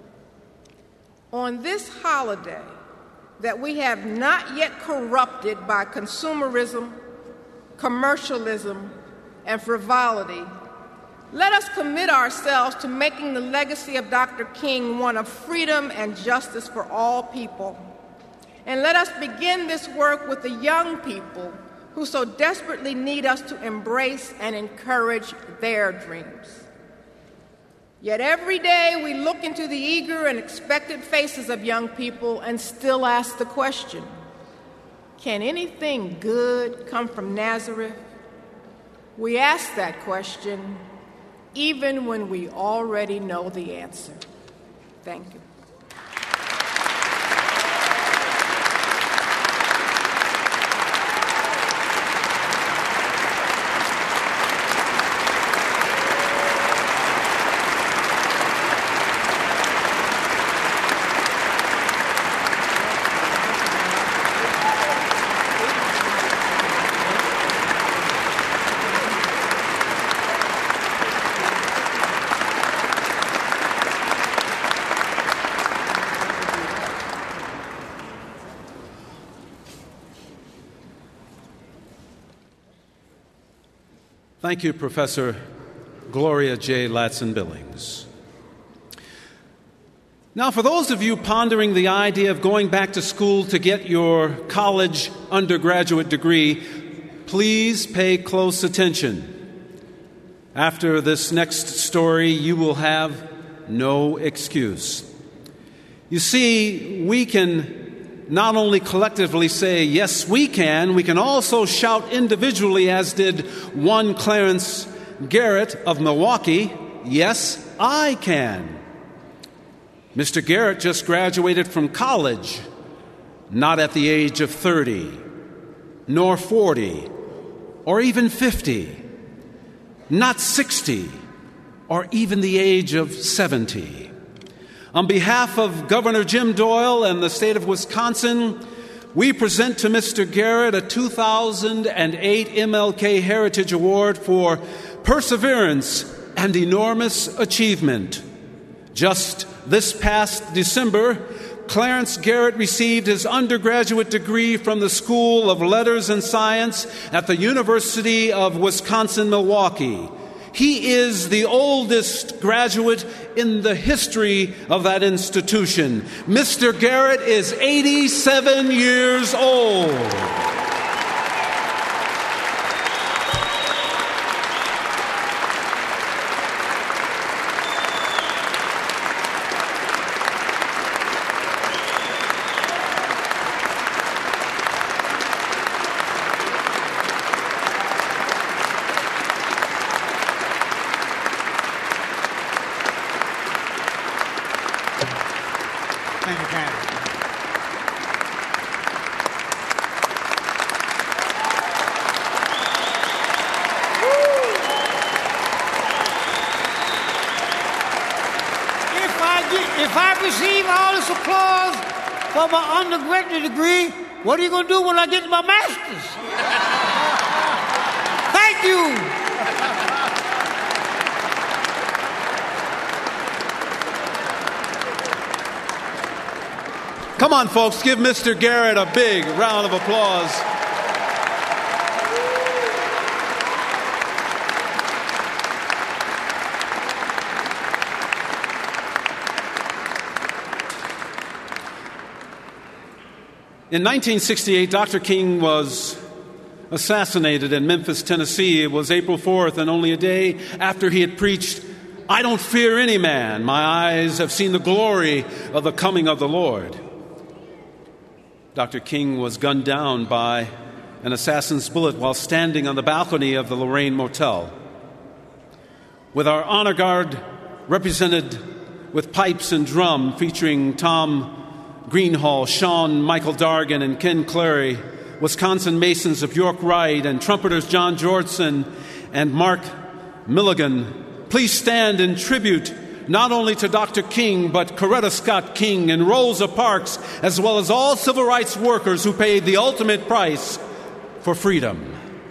On this holiday that we have not yet corrupted by consumerism, commercialism, and frivolity, let us commit ourselves to making the legacy of Doctor King one of freedom and justice for all people. And let us begin this work with the young people who so desperately need us to embrace and encourage their dreams. Yet every day we look into the eager and expectant faces of young people and still ask the question, can anything good come from Nazareth? We ask that question even when we already know the answer. Thank you. Thank you, Professor Gloria J. Ladson-Billings. Now, for those of you pondering the idea of going back to school to get your college undergraduate degree, please pay close attention. After this next story, you will have no excuse. You see, we can not only collectively say, yes, we can, we can also shout individually, as did one Clarence Garrett of Milwaukee, yes, I can. Mister Garrett just graduated from college, not at the age of thirty, nor forty, or even fifty, not sixty, or even the age of seventy. On behalf of Governor Jim Doyle and the state of Wisconsin, we present to Mister Garrett a two thousand eight M L K Heritage Award for perseverance and enormous achievement. Just this past December, Clarence Garrett received his undergraduate degree from the School of Letters and Science at the University of Wisconsin-Milwaukee. He is the oldest graduate in the history of that institution. Mister Garrett is eighty-seven years old. If I receive all this applause for my undergraduate degree, what are you going to do when I get my master's? Thank you. Come on, folks, give Mister Garrett a big round of applause. In nineteen sixty-eight, Doctor King was assassinated in Memphis, Tennessee. It was April fourth, and only a day after he had preached, "I don't fear any man. My eyes have seen the glory of the coming of the Lord." Doctor King was gunned down by an assassin's bullet while standing on the balcony of the Lorraine Motel. With our honor guard represented with pipes and drum featuring Tom Greenhall, Sean Michael Dargan, and Ken Clary, Wisconsin Masons of York Rite, and trumpeters John Georgeson and Mark Milligan, please stand in tribute not only to Doctor King, but Coretta Scott King and Rosa Parks, as well as all civil rights workers who paid the ultimate price for freedom.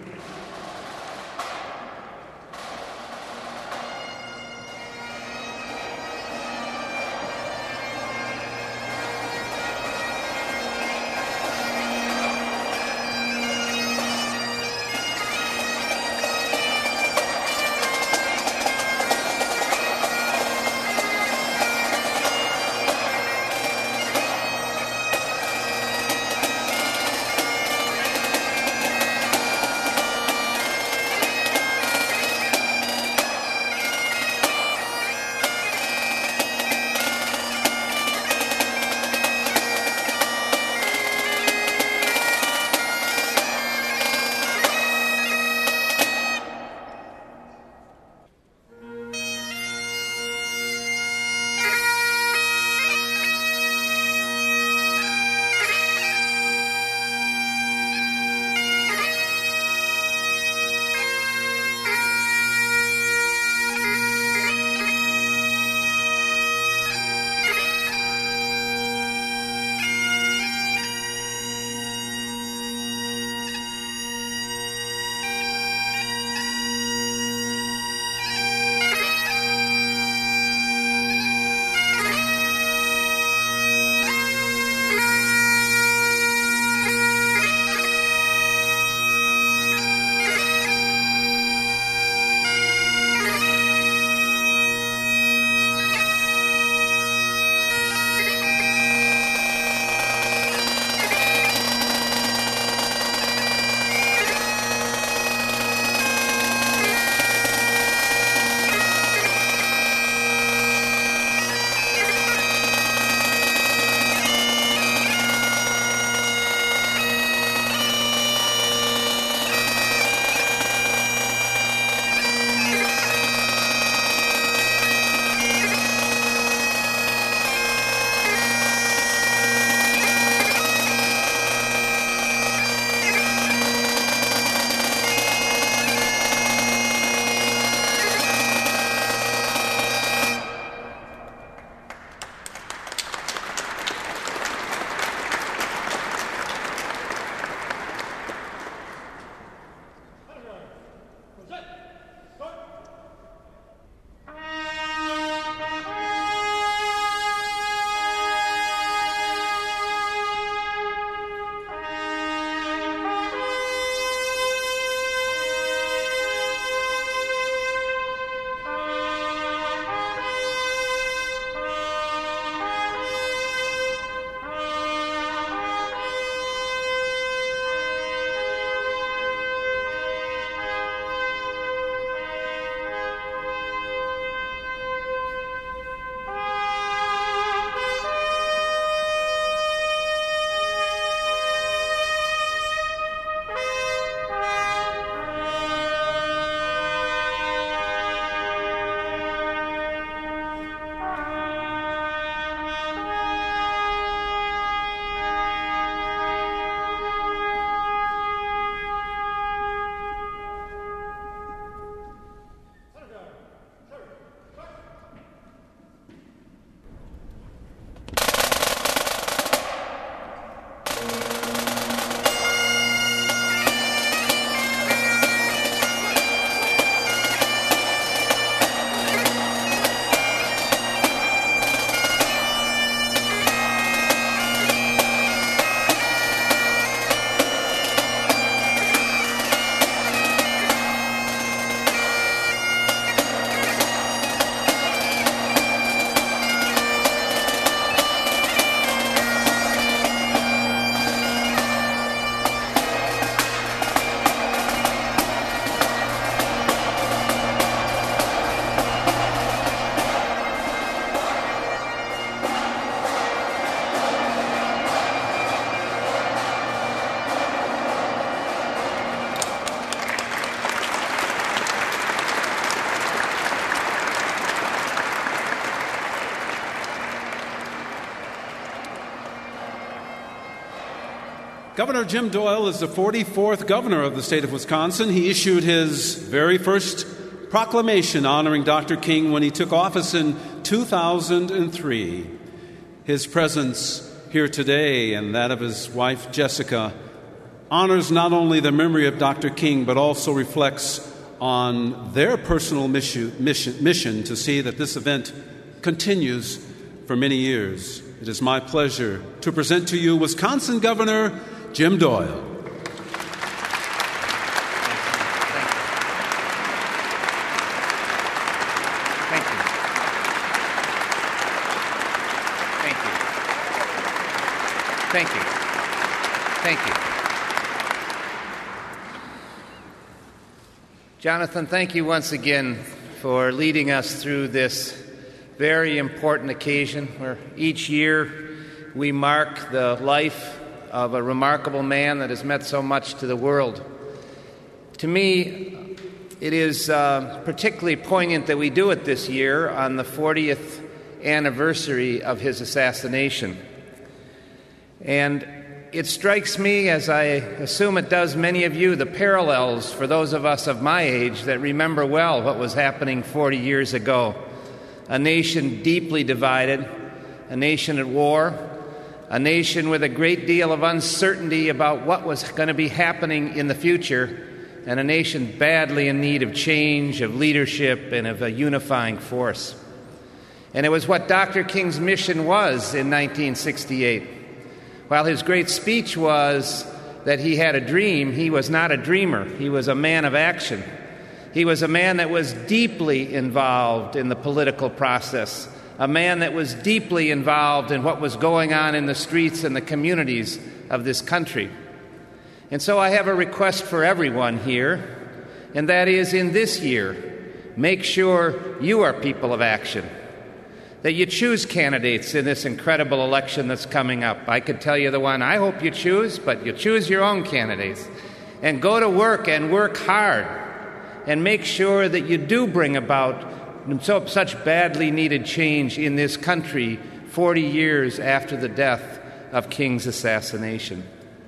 Governor Jim Doyle is the forty-fourth governor of the state of Wisconsin. He issued his very first proclamation honoring Doctor King when he took office in two thousand three. His presence here today and that of his wife, Jessica, honors not only the memory of Doctor King, but also reflects on their personal mission, mission, mission to see that this event continues for many years. It is my pleasure to present to you Wisconsin Governor Jim Doyle. Thank you. Thank you. Jonathan, thank you once again for leading us through this very important occasion where each year we mark the life of a remarkable man that has meant so much to the world. To me, it is uh, particularly poignant that we do it this year on the fortieth anniversary of his assassination. And it strikes me, as I assume it does many of you, the parallels for those of us of my age that remember well what was happening forty years ago. A nation deeply divided, a nation at war, a nation with a great deal of uncertainty about what was going to be happening in the future, and a nation badly in need of change, of leadership, and of a unifying force. And it was what Doctor King's mission was in nineteen sixty-eight. While his great speech was that he had a dream, he was not a dreamer. He was a man of action. He was a man that was deeply involved in the political process, a man that was deeply involved in what was going on in the streets and the communities of this country. And so I have a request for everyone here, and that is, in this year, make sure you are people of action, that you choose candidates in this incredible election that's coming up. I could tell you the one I hope you choose, but you choose your own candidates. And go to work and work hard and make sure that you do bring about so, such badly needed change in this country forty years after the death of King's assassination.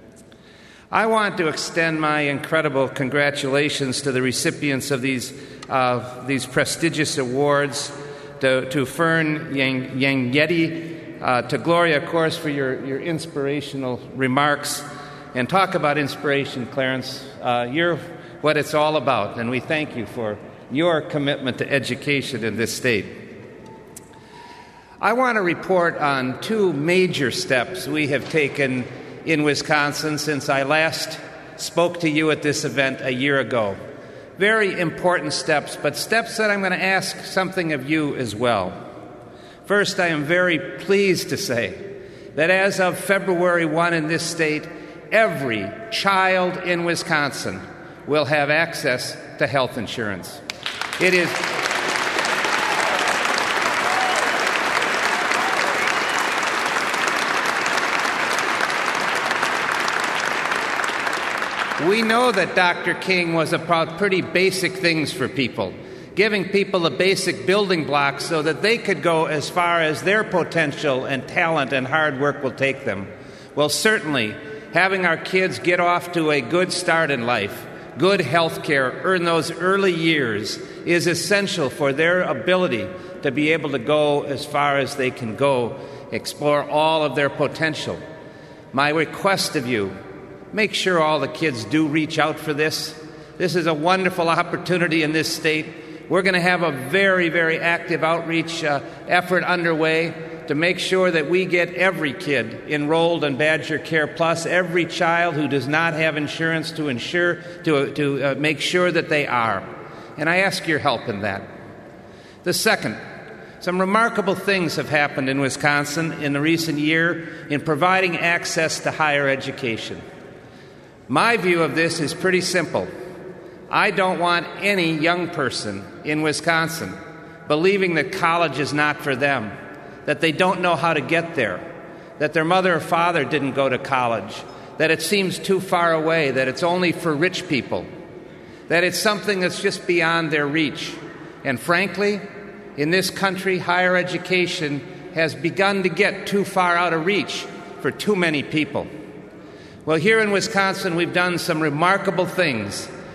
I want to extend my incredible congratulations to the recipients of these, uh, these prestigious awards, To, to Fern Yang, Yangetti, uh, to Gloria, of course, for your, your inspirational remarks. And talk about inspiration, Clarence. Uh, you're what it's all about, and we thank you for your commitment to education in this state. I want to report on two major steps we have taken in Wisconsin since I last spoke to you at this event a year ago. Very important steps, but steps that I'm going to ask something of you as well. First, I am very pleased to say that as of February first in this state, every child in Wisconsin will have access to health insurance. It is... We know that Doctor King was about pretty basic things for people, giving people the basic building blocks so that they could go as far as their potential and talent and hard work will take them. Well, certainly, having our kids get off to a good start in life, good health care in those early years is essential for their ability to be able to go as far as they can go, explore all of their potential. My request of you, make sure all the kids do reach out for this. This is a wonderful opportunity in this state. We're going to have a very, very active outreach uh, effort underway to make sure that we get every kid enrolled in Badger Care Plus, every child who does not have insurance to ensure to, to uh, make sure that they are. And I ask your help in that. The second, some remarkable things have happened in Wisconsin in the recent year in providing access to higher education. My view of this is pretty simple. I don't want any young person in Wisconsin believing that college is not for them, that they don't know how to get there, that their mother or father didn't go to college, that it seems too far away, that it's only for rich people, that it's something that's just beyond their reach. And frankly, in this country, higher education has begun to get too far out of reach for too many people. Well, here in Wisconsin, we've done some remarkable things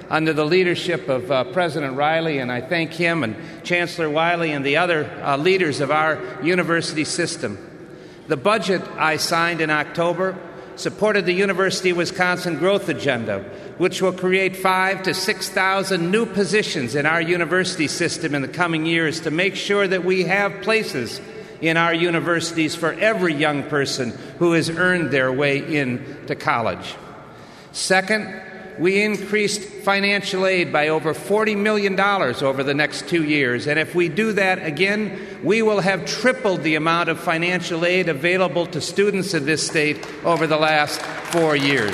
under the leadership of uh, President Riley, and I thank him and Chancellor Wiley and the other uh, leaders of our university system. The budget I signed in October supported the University of Wisconsin Growth Agenda, which will create five to six thousand new positions in our university system in the coming years to make sure that we have places in our universities for every young person who has earned their way into college. Second, we increased financial aid by over forty million dollars over the next two years. And if we do that again, we will have tripled the amount of financial aid available to students in this state over the last four years.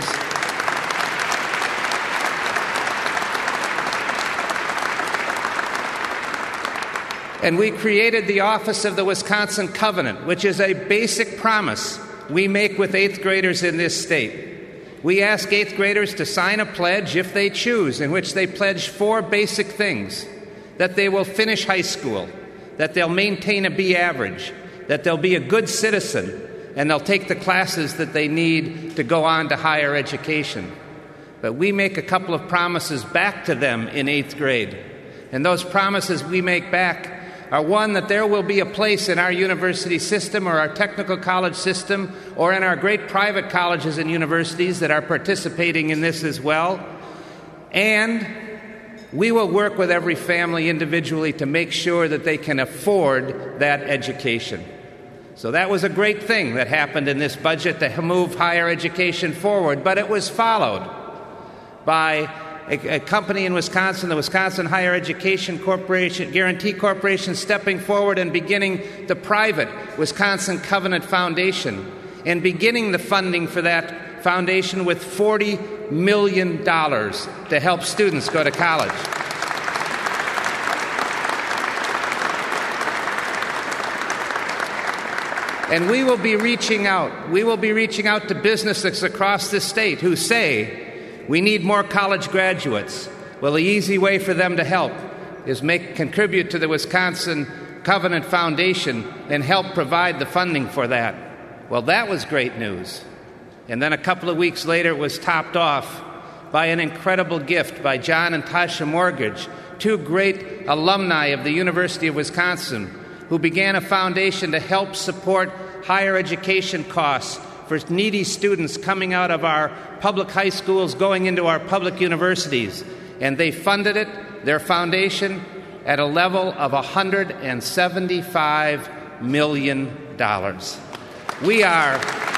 And we created the Office of the Wisconsin Covenant, which is a basic promise we make with eighth graders in this state. We ask eighth graders to sign a pledge, if they choose, in which they pledge four basic things: that they will finish high school, that they'll maintain a B average, that they'll be a good citizen, and they'll take the classes that they need to go on to higher education. But we make a couple of promises back to them in eighth grade. And those promises we make back are, one, that there will be a place in our university system or our technical college system or in our great private colleges and universities that are participating in this as well. And we will work with every family individually to make sure that they can afford that education. So that was a great thing that happened in this budget to move higher education forward, but it was followed by A, a company in Wisconsin, the Wisconsin Higher Education Corporation, Guarantee Corporation, stepping forward and beginning the private Wisconsin Covenant Foundation and beginning the funding for that foundation with forty million dollars to help students go to college. And we will be reaching out. We will be reaching out to businesses across the state who say, we need more college graduates. Well, the easy way for them to help is make contribute to the Wisconsin Covenant Foundation and help provide the funding for that. Well, that was great news. And then a couple of weeks later, it was topped off by an incredible gift by John and Tasha Mortgage, two great alumni of the University of Wisconsin, who began a foundation to help support higher education costs for needy students coming out of our public high schools going into our public universities. And they funded it, their foundation, at a level of one hundred seventy-five million dollars. We are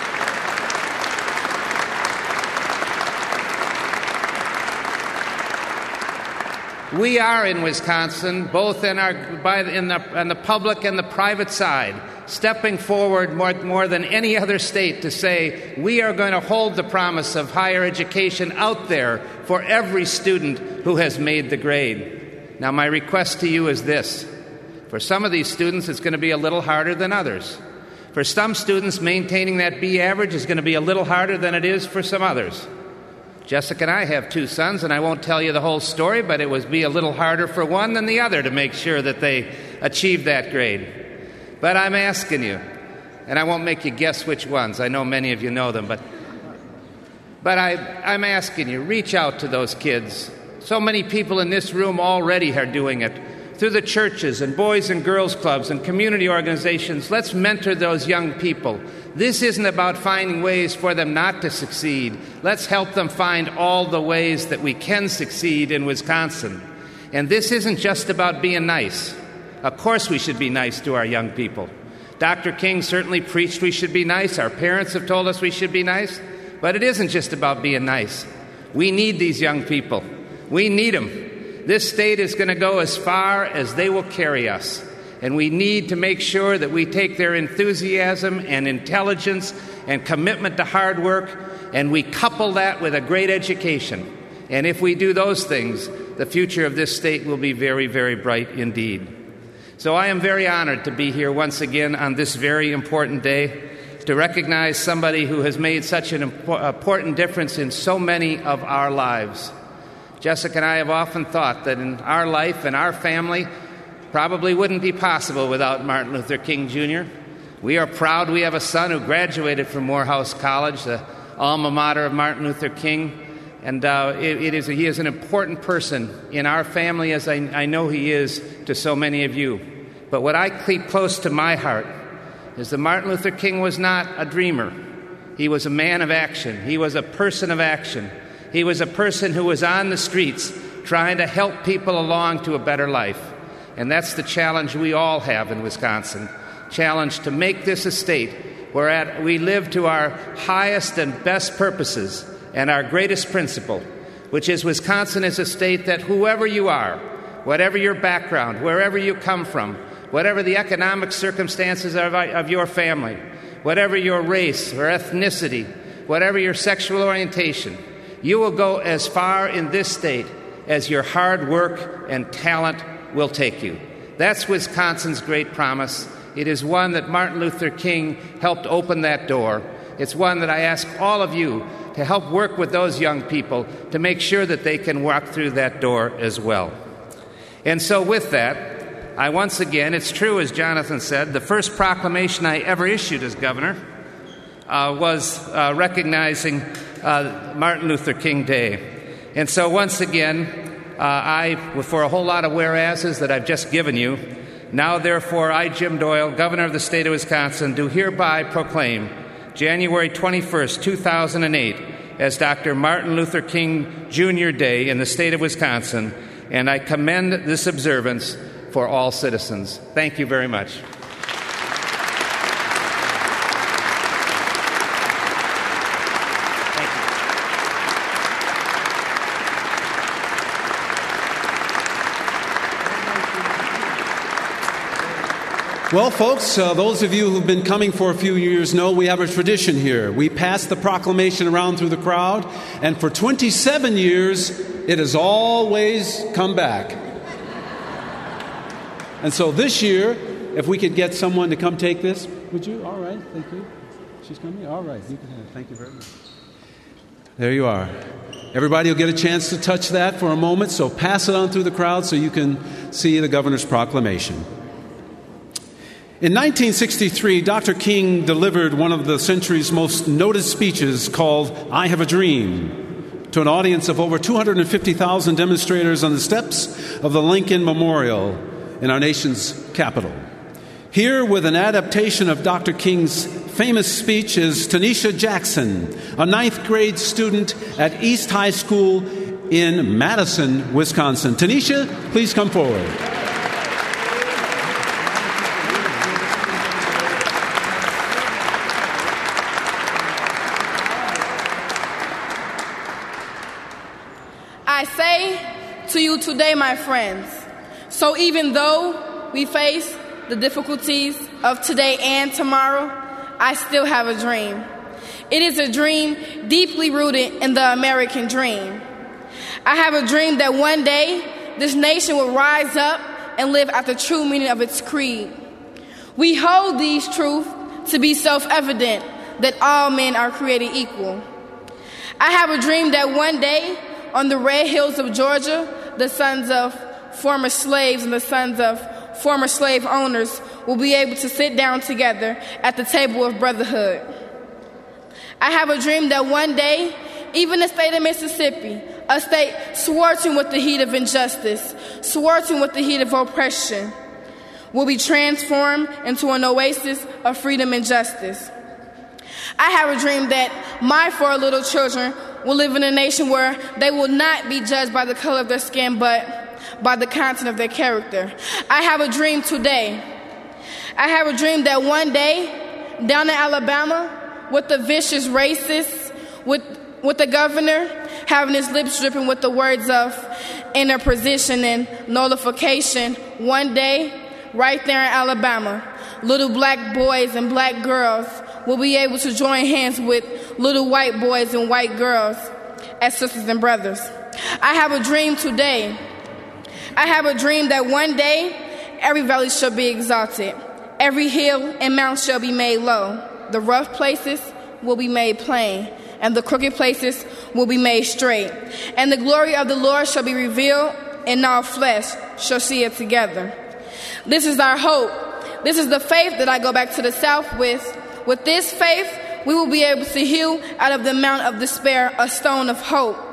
We are in Wisconsin, both in our by the, in the on the public and the private side, stepping forward more, more than any other state to say we are going to hold the promise of higher education out there for every student who has made the grade. Now, my request to you is this. For some of these students, it's going to be a little harder than others. For some students, maintaining that B average is going to be a little harder than it is for some others. Jessica and I have two sons, and I won't tell you the whole story, but it would be a little harder for one than the other to make sure that they achieve that grade. But I'm asking you, and I won't make you guess which ones. I know many of you know them, but but I, I'm asking you, reach out to those kids. So many people in this room already are doing it. Through the churches and boys and girls clubs and community organizations, let's mentor those young people. This isn't about finding ways for them not to succeed. Let's help them find all the ways that we can succeed in Wisconsin. And this isn't just about being nice. Of course we should be nice to our young people. Doctor King certainly preached we should be nice. Our parents have told us we should be nice. But it isn't just about being nice. We need these young people. We need them. This state is going to go as far as they will carry us. And we need to make sure that we take their enthusiasm and intelligence and commitment to hard work, and we couple that with a great education. And if we do those things, the future of this state will be very, very bright indeed. So I am very honored to be here once again on this very important day to recognize somebody who has made such an important difference in so many of our lives. Jessica and I have often thought that in our life and our family probably wouldn't be possible without Martin Luther King Junior We are proud we have a son who graduated from Morehouse College, the alma mater of Martin Luther King. And uh, it, it is, he is an important person in our family, as I, I know he is to so many of you. But what I keep close to my heart is that Martin Luther King was not a dreamer. He was a man of action. He was a person of action. He was a person who was on the streets trying to help people along to a better life. And that's the challenge we all have in Wisconsin. Challenge to make this a state where at, we live to our highest and best purposes and our greatest principle, which is Wisconsin is a state that whoever you are, whatever your background, wherever you come from, whatever the economic circumstances of, of your family, whatever your race or ethnicity, whatever your sexual orientation, you will go as far in this state as your hard work and talent will take you. That's Wisconsin's great promise. It is one that Martin Luther King helped open that door. It's one that I ask all of you to help work with those young people to make sure that they can walk through that door as well. And so with that, I once again, it's true as Jonathan said, the first proclamation I ever issued as governor uh, was uh, recognizing uh, Martin Luther King Day. And so once again, uh, I, for a whole lot of whereases that I've just given you, now therefore I, Jim Doyle, governor of the state of Wisconsin, do hereby proclaim January twenty-first, two thousand eight, as Doctor Martin Luther King Junior Day in the state of Wisconsin, and I commend this observance for all citizens. Thank you very much. Well, folks, uh, those of you who've been coming for a few years know we have a tradition here. We pass the proclamation around through the crowd, and for twenty-seven years, it has always come back. And so this year, if we could get someone to come take this, would you? All right, thank you. She's coming? All right, you can have it. Thank you very much. There you are. Everybody will get a chance to touch that for a moment, so pass it on through the crowd so you can see the governor's proclamation. In nineteen sixty-three, Doctor King delivered one of the century's most noted speeches called I Have a Dream to an audience of over two hundred fifty thousand demonstrators on the steps of the Lincoln Memorial in our nation's capital. Here with an adaptation of Doctor King's famous speech is Tanisha Jackson, a ninth grade student at East High School in Madison, Wisconsin. Tanisha, please come forward. I say to you today, my friends, so even though we face the difficulties of today and tomorrow, I still have a dream. It is a dream deeply rooted in the American dream. I have a dream that one day this nation will rise up and live out the true meaning of its creed. We hold these truths to be self-evident, that all men are created equal. I have a dream that one day on the red hills of Georgia, the sons of former slaves and the sons of former slave owners will be able to sit down together at the table of brotherhood. I have a dream that one day, even the state of Mississippi, a state sweltering with the heat of injustice, sweltering with the heat of oppression, will be transformed into an oasis of freedom and justice. I have a dream that my four little children will live in a nation where they will not be judged by the color of their skin, but by the content of their character. I have a dream today. I have a dream that one day, down in Alabama, with the vicious racists, with, with the governor having his lips dripping with the words of interposition and nullification, one day, right there in Alabama, little black boys and black girls will be able to join hands with little white boys and white girls as sisters and brothers. I have a dream today. I have a dream that one day every valley shall be exalted, every hill and mount shall be made low, the rough places will be made plain, and the crooked places will be made straight, and the glory of the Lord shall be revealed, and all flesh shall see it together. This is our hope. This is the faith that I go back to the South with. With this faith, we will be able to hew out of the mount of despair a stone of hope.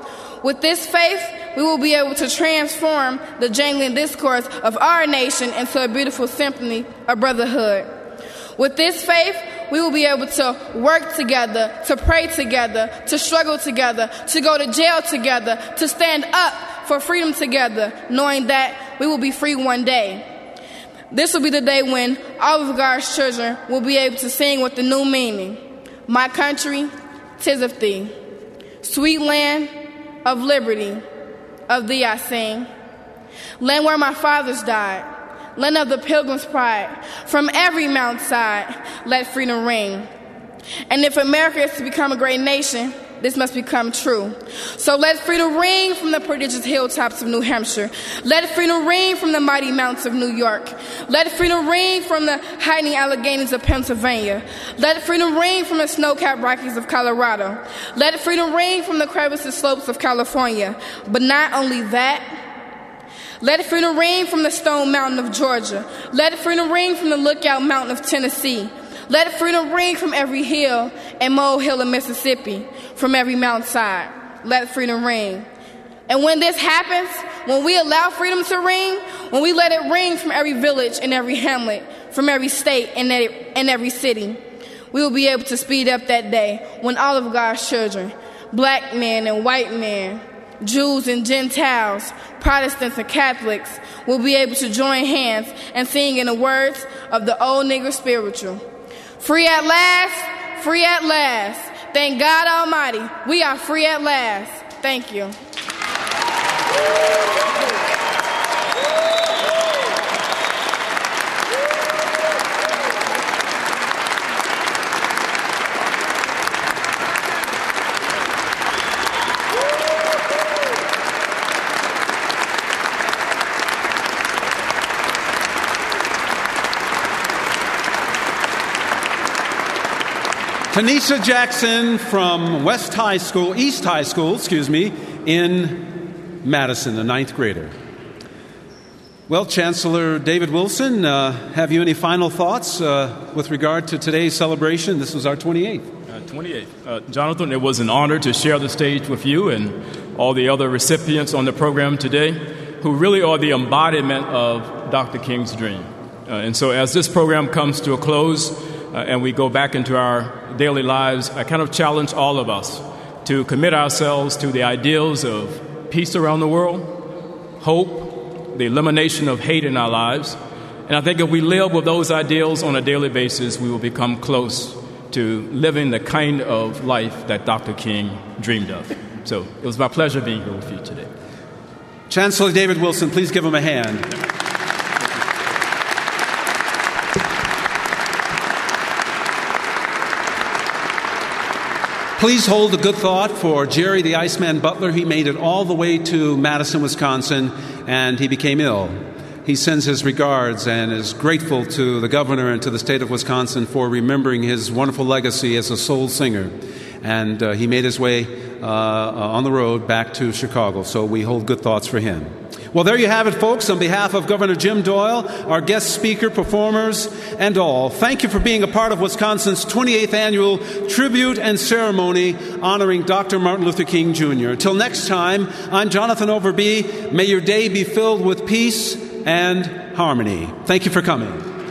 With this faith, we will be able to transform the jangling discourse of our nation into a beautiful symphony of brotherhood. With this faith, we will be able to work together, to pray together, to struggle together, to go to jail together, to stand up for freedom together, knowing that we will be free one day. This will be the day when all of God's children will be able to sing with the new meaning. My country, 'tis of thee. Sweet land of liberty, of thee I sing. Land where my fathers died, land of the pilgrim's pride. From every mountainside, let freedom ring. And if America is to become a great nation, this must become true. So let freedom ring from the prodigious hilltops of New Hampshire. Let freedom ring from the mighty mountains of New York. Let freedom ring from the hiding Alleghanies of Pennsylvania. Let freedom ring from the snow-capped Rockies of Colorado. Let freedom ring from the crevices slopes of California. But not only that, let freedom ring from the Stone Mountain of Georgia. Let freedom ring from the Lookout Mountain of Tennessee. Let freedom ring from every hill and molehill of Mississippi, from every mountainside. Let freedom ring. And when this happens, when we allow freedom to ring, when we let it ring from every village and every hamlet, from every state and every city, we will be able to speed up that day when all of God's children, black men and white men, Jews and Gentiles, Protestants and Catholics, will be able to join hands and sing in the words of the old Negro spiritual. Free at last, free at last. Thank God Almighty, we are free at last. Thank you. Tanisha Jackson from West High School, East High School, excuse me, in Madison, a ninth grader. Well, Chancellor David Wilson, uh, have you any final thoughts uh, with regard to today's celebration? This was our twenty-eighth. Uh, twenty-eighth. Uh, Jonathan, it was an honor to share the stage with you and all the other recipients on the program today who really are the embodiment of Doctor King's dream. Uh, and so as this program comes to a close uh, and we go back into our daily lives, I kind of challenge all of us to commit ourselves to the ideals of peace around the world, hope, the elimination of hate in our lives. And I think if we live with those ideals on a daily basis, we will become close to living the kind of life that Doctor King dreamed of. So it was my pleasure being here with you today. Chancellor David Wilson, please give him a hand. Please hold a good thought for Jerry the Iceman Butler. He made it all the way to Madison, Wisconsin, and he became ill. He sends his regards and is grateful to the governor and to the state of Wisconsin for remembering his wonderful legacy as a soul singer. And uh, he made his way uh, on the road back to Chicago, so we hold good thoughts for him. Well, there you have it, folks. On behalf of Governor Jim Doyle, our guest speaker, performers, and all, thank you for being a part of Wisconsin's twenty-eighth annual tribute and ceremony honoring Doctor Martin Luther King Junior Until next time, I'm Jonathan Overby. May your day be filled with peace and harmony. Thank you for coming.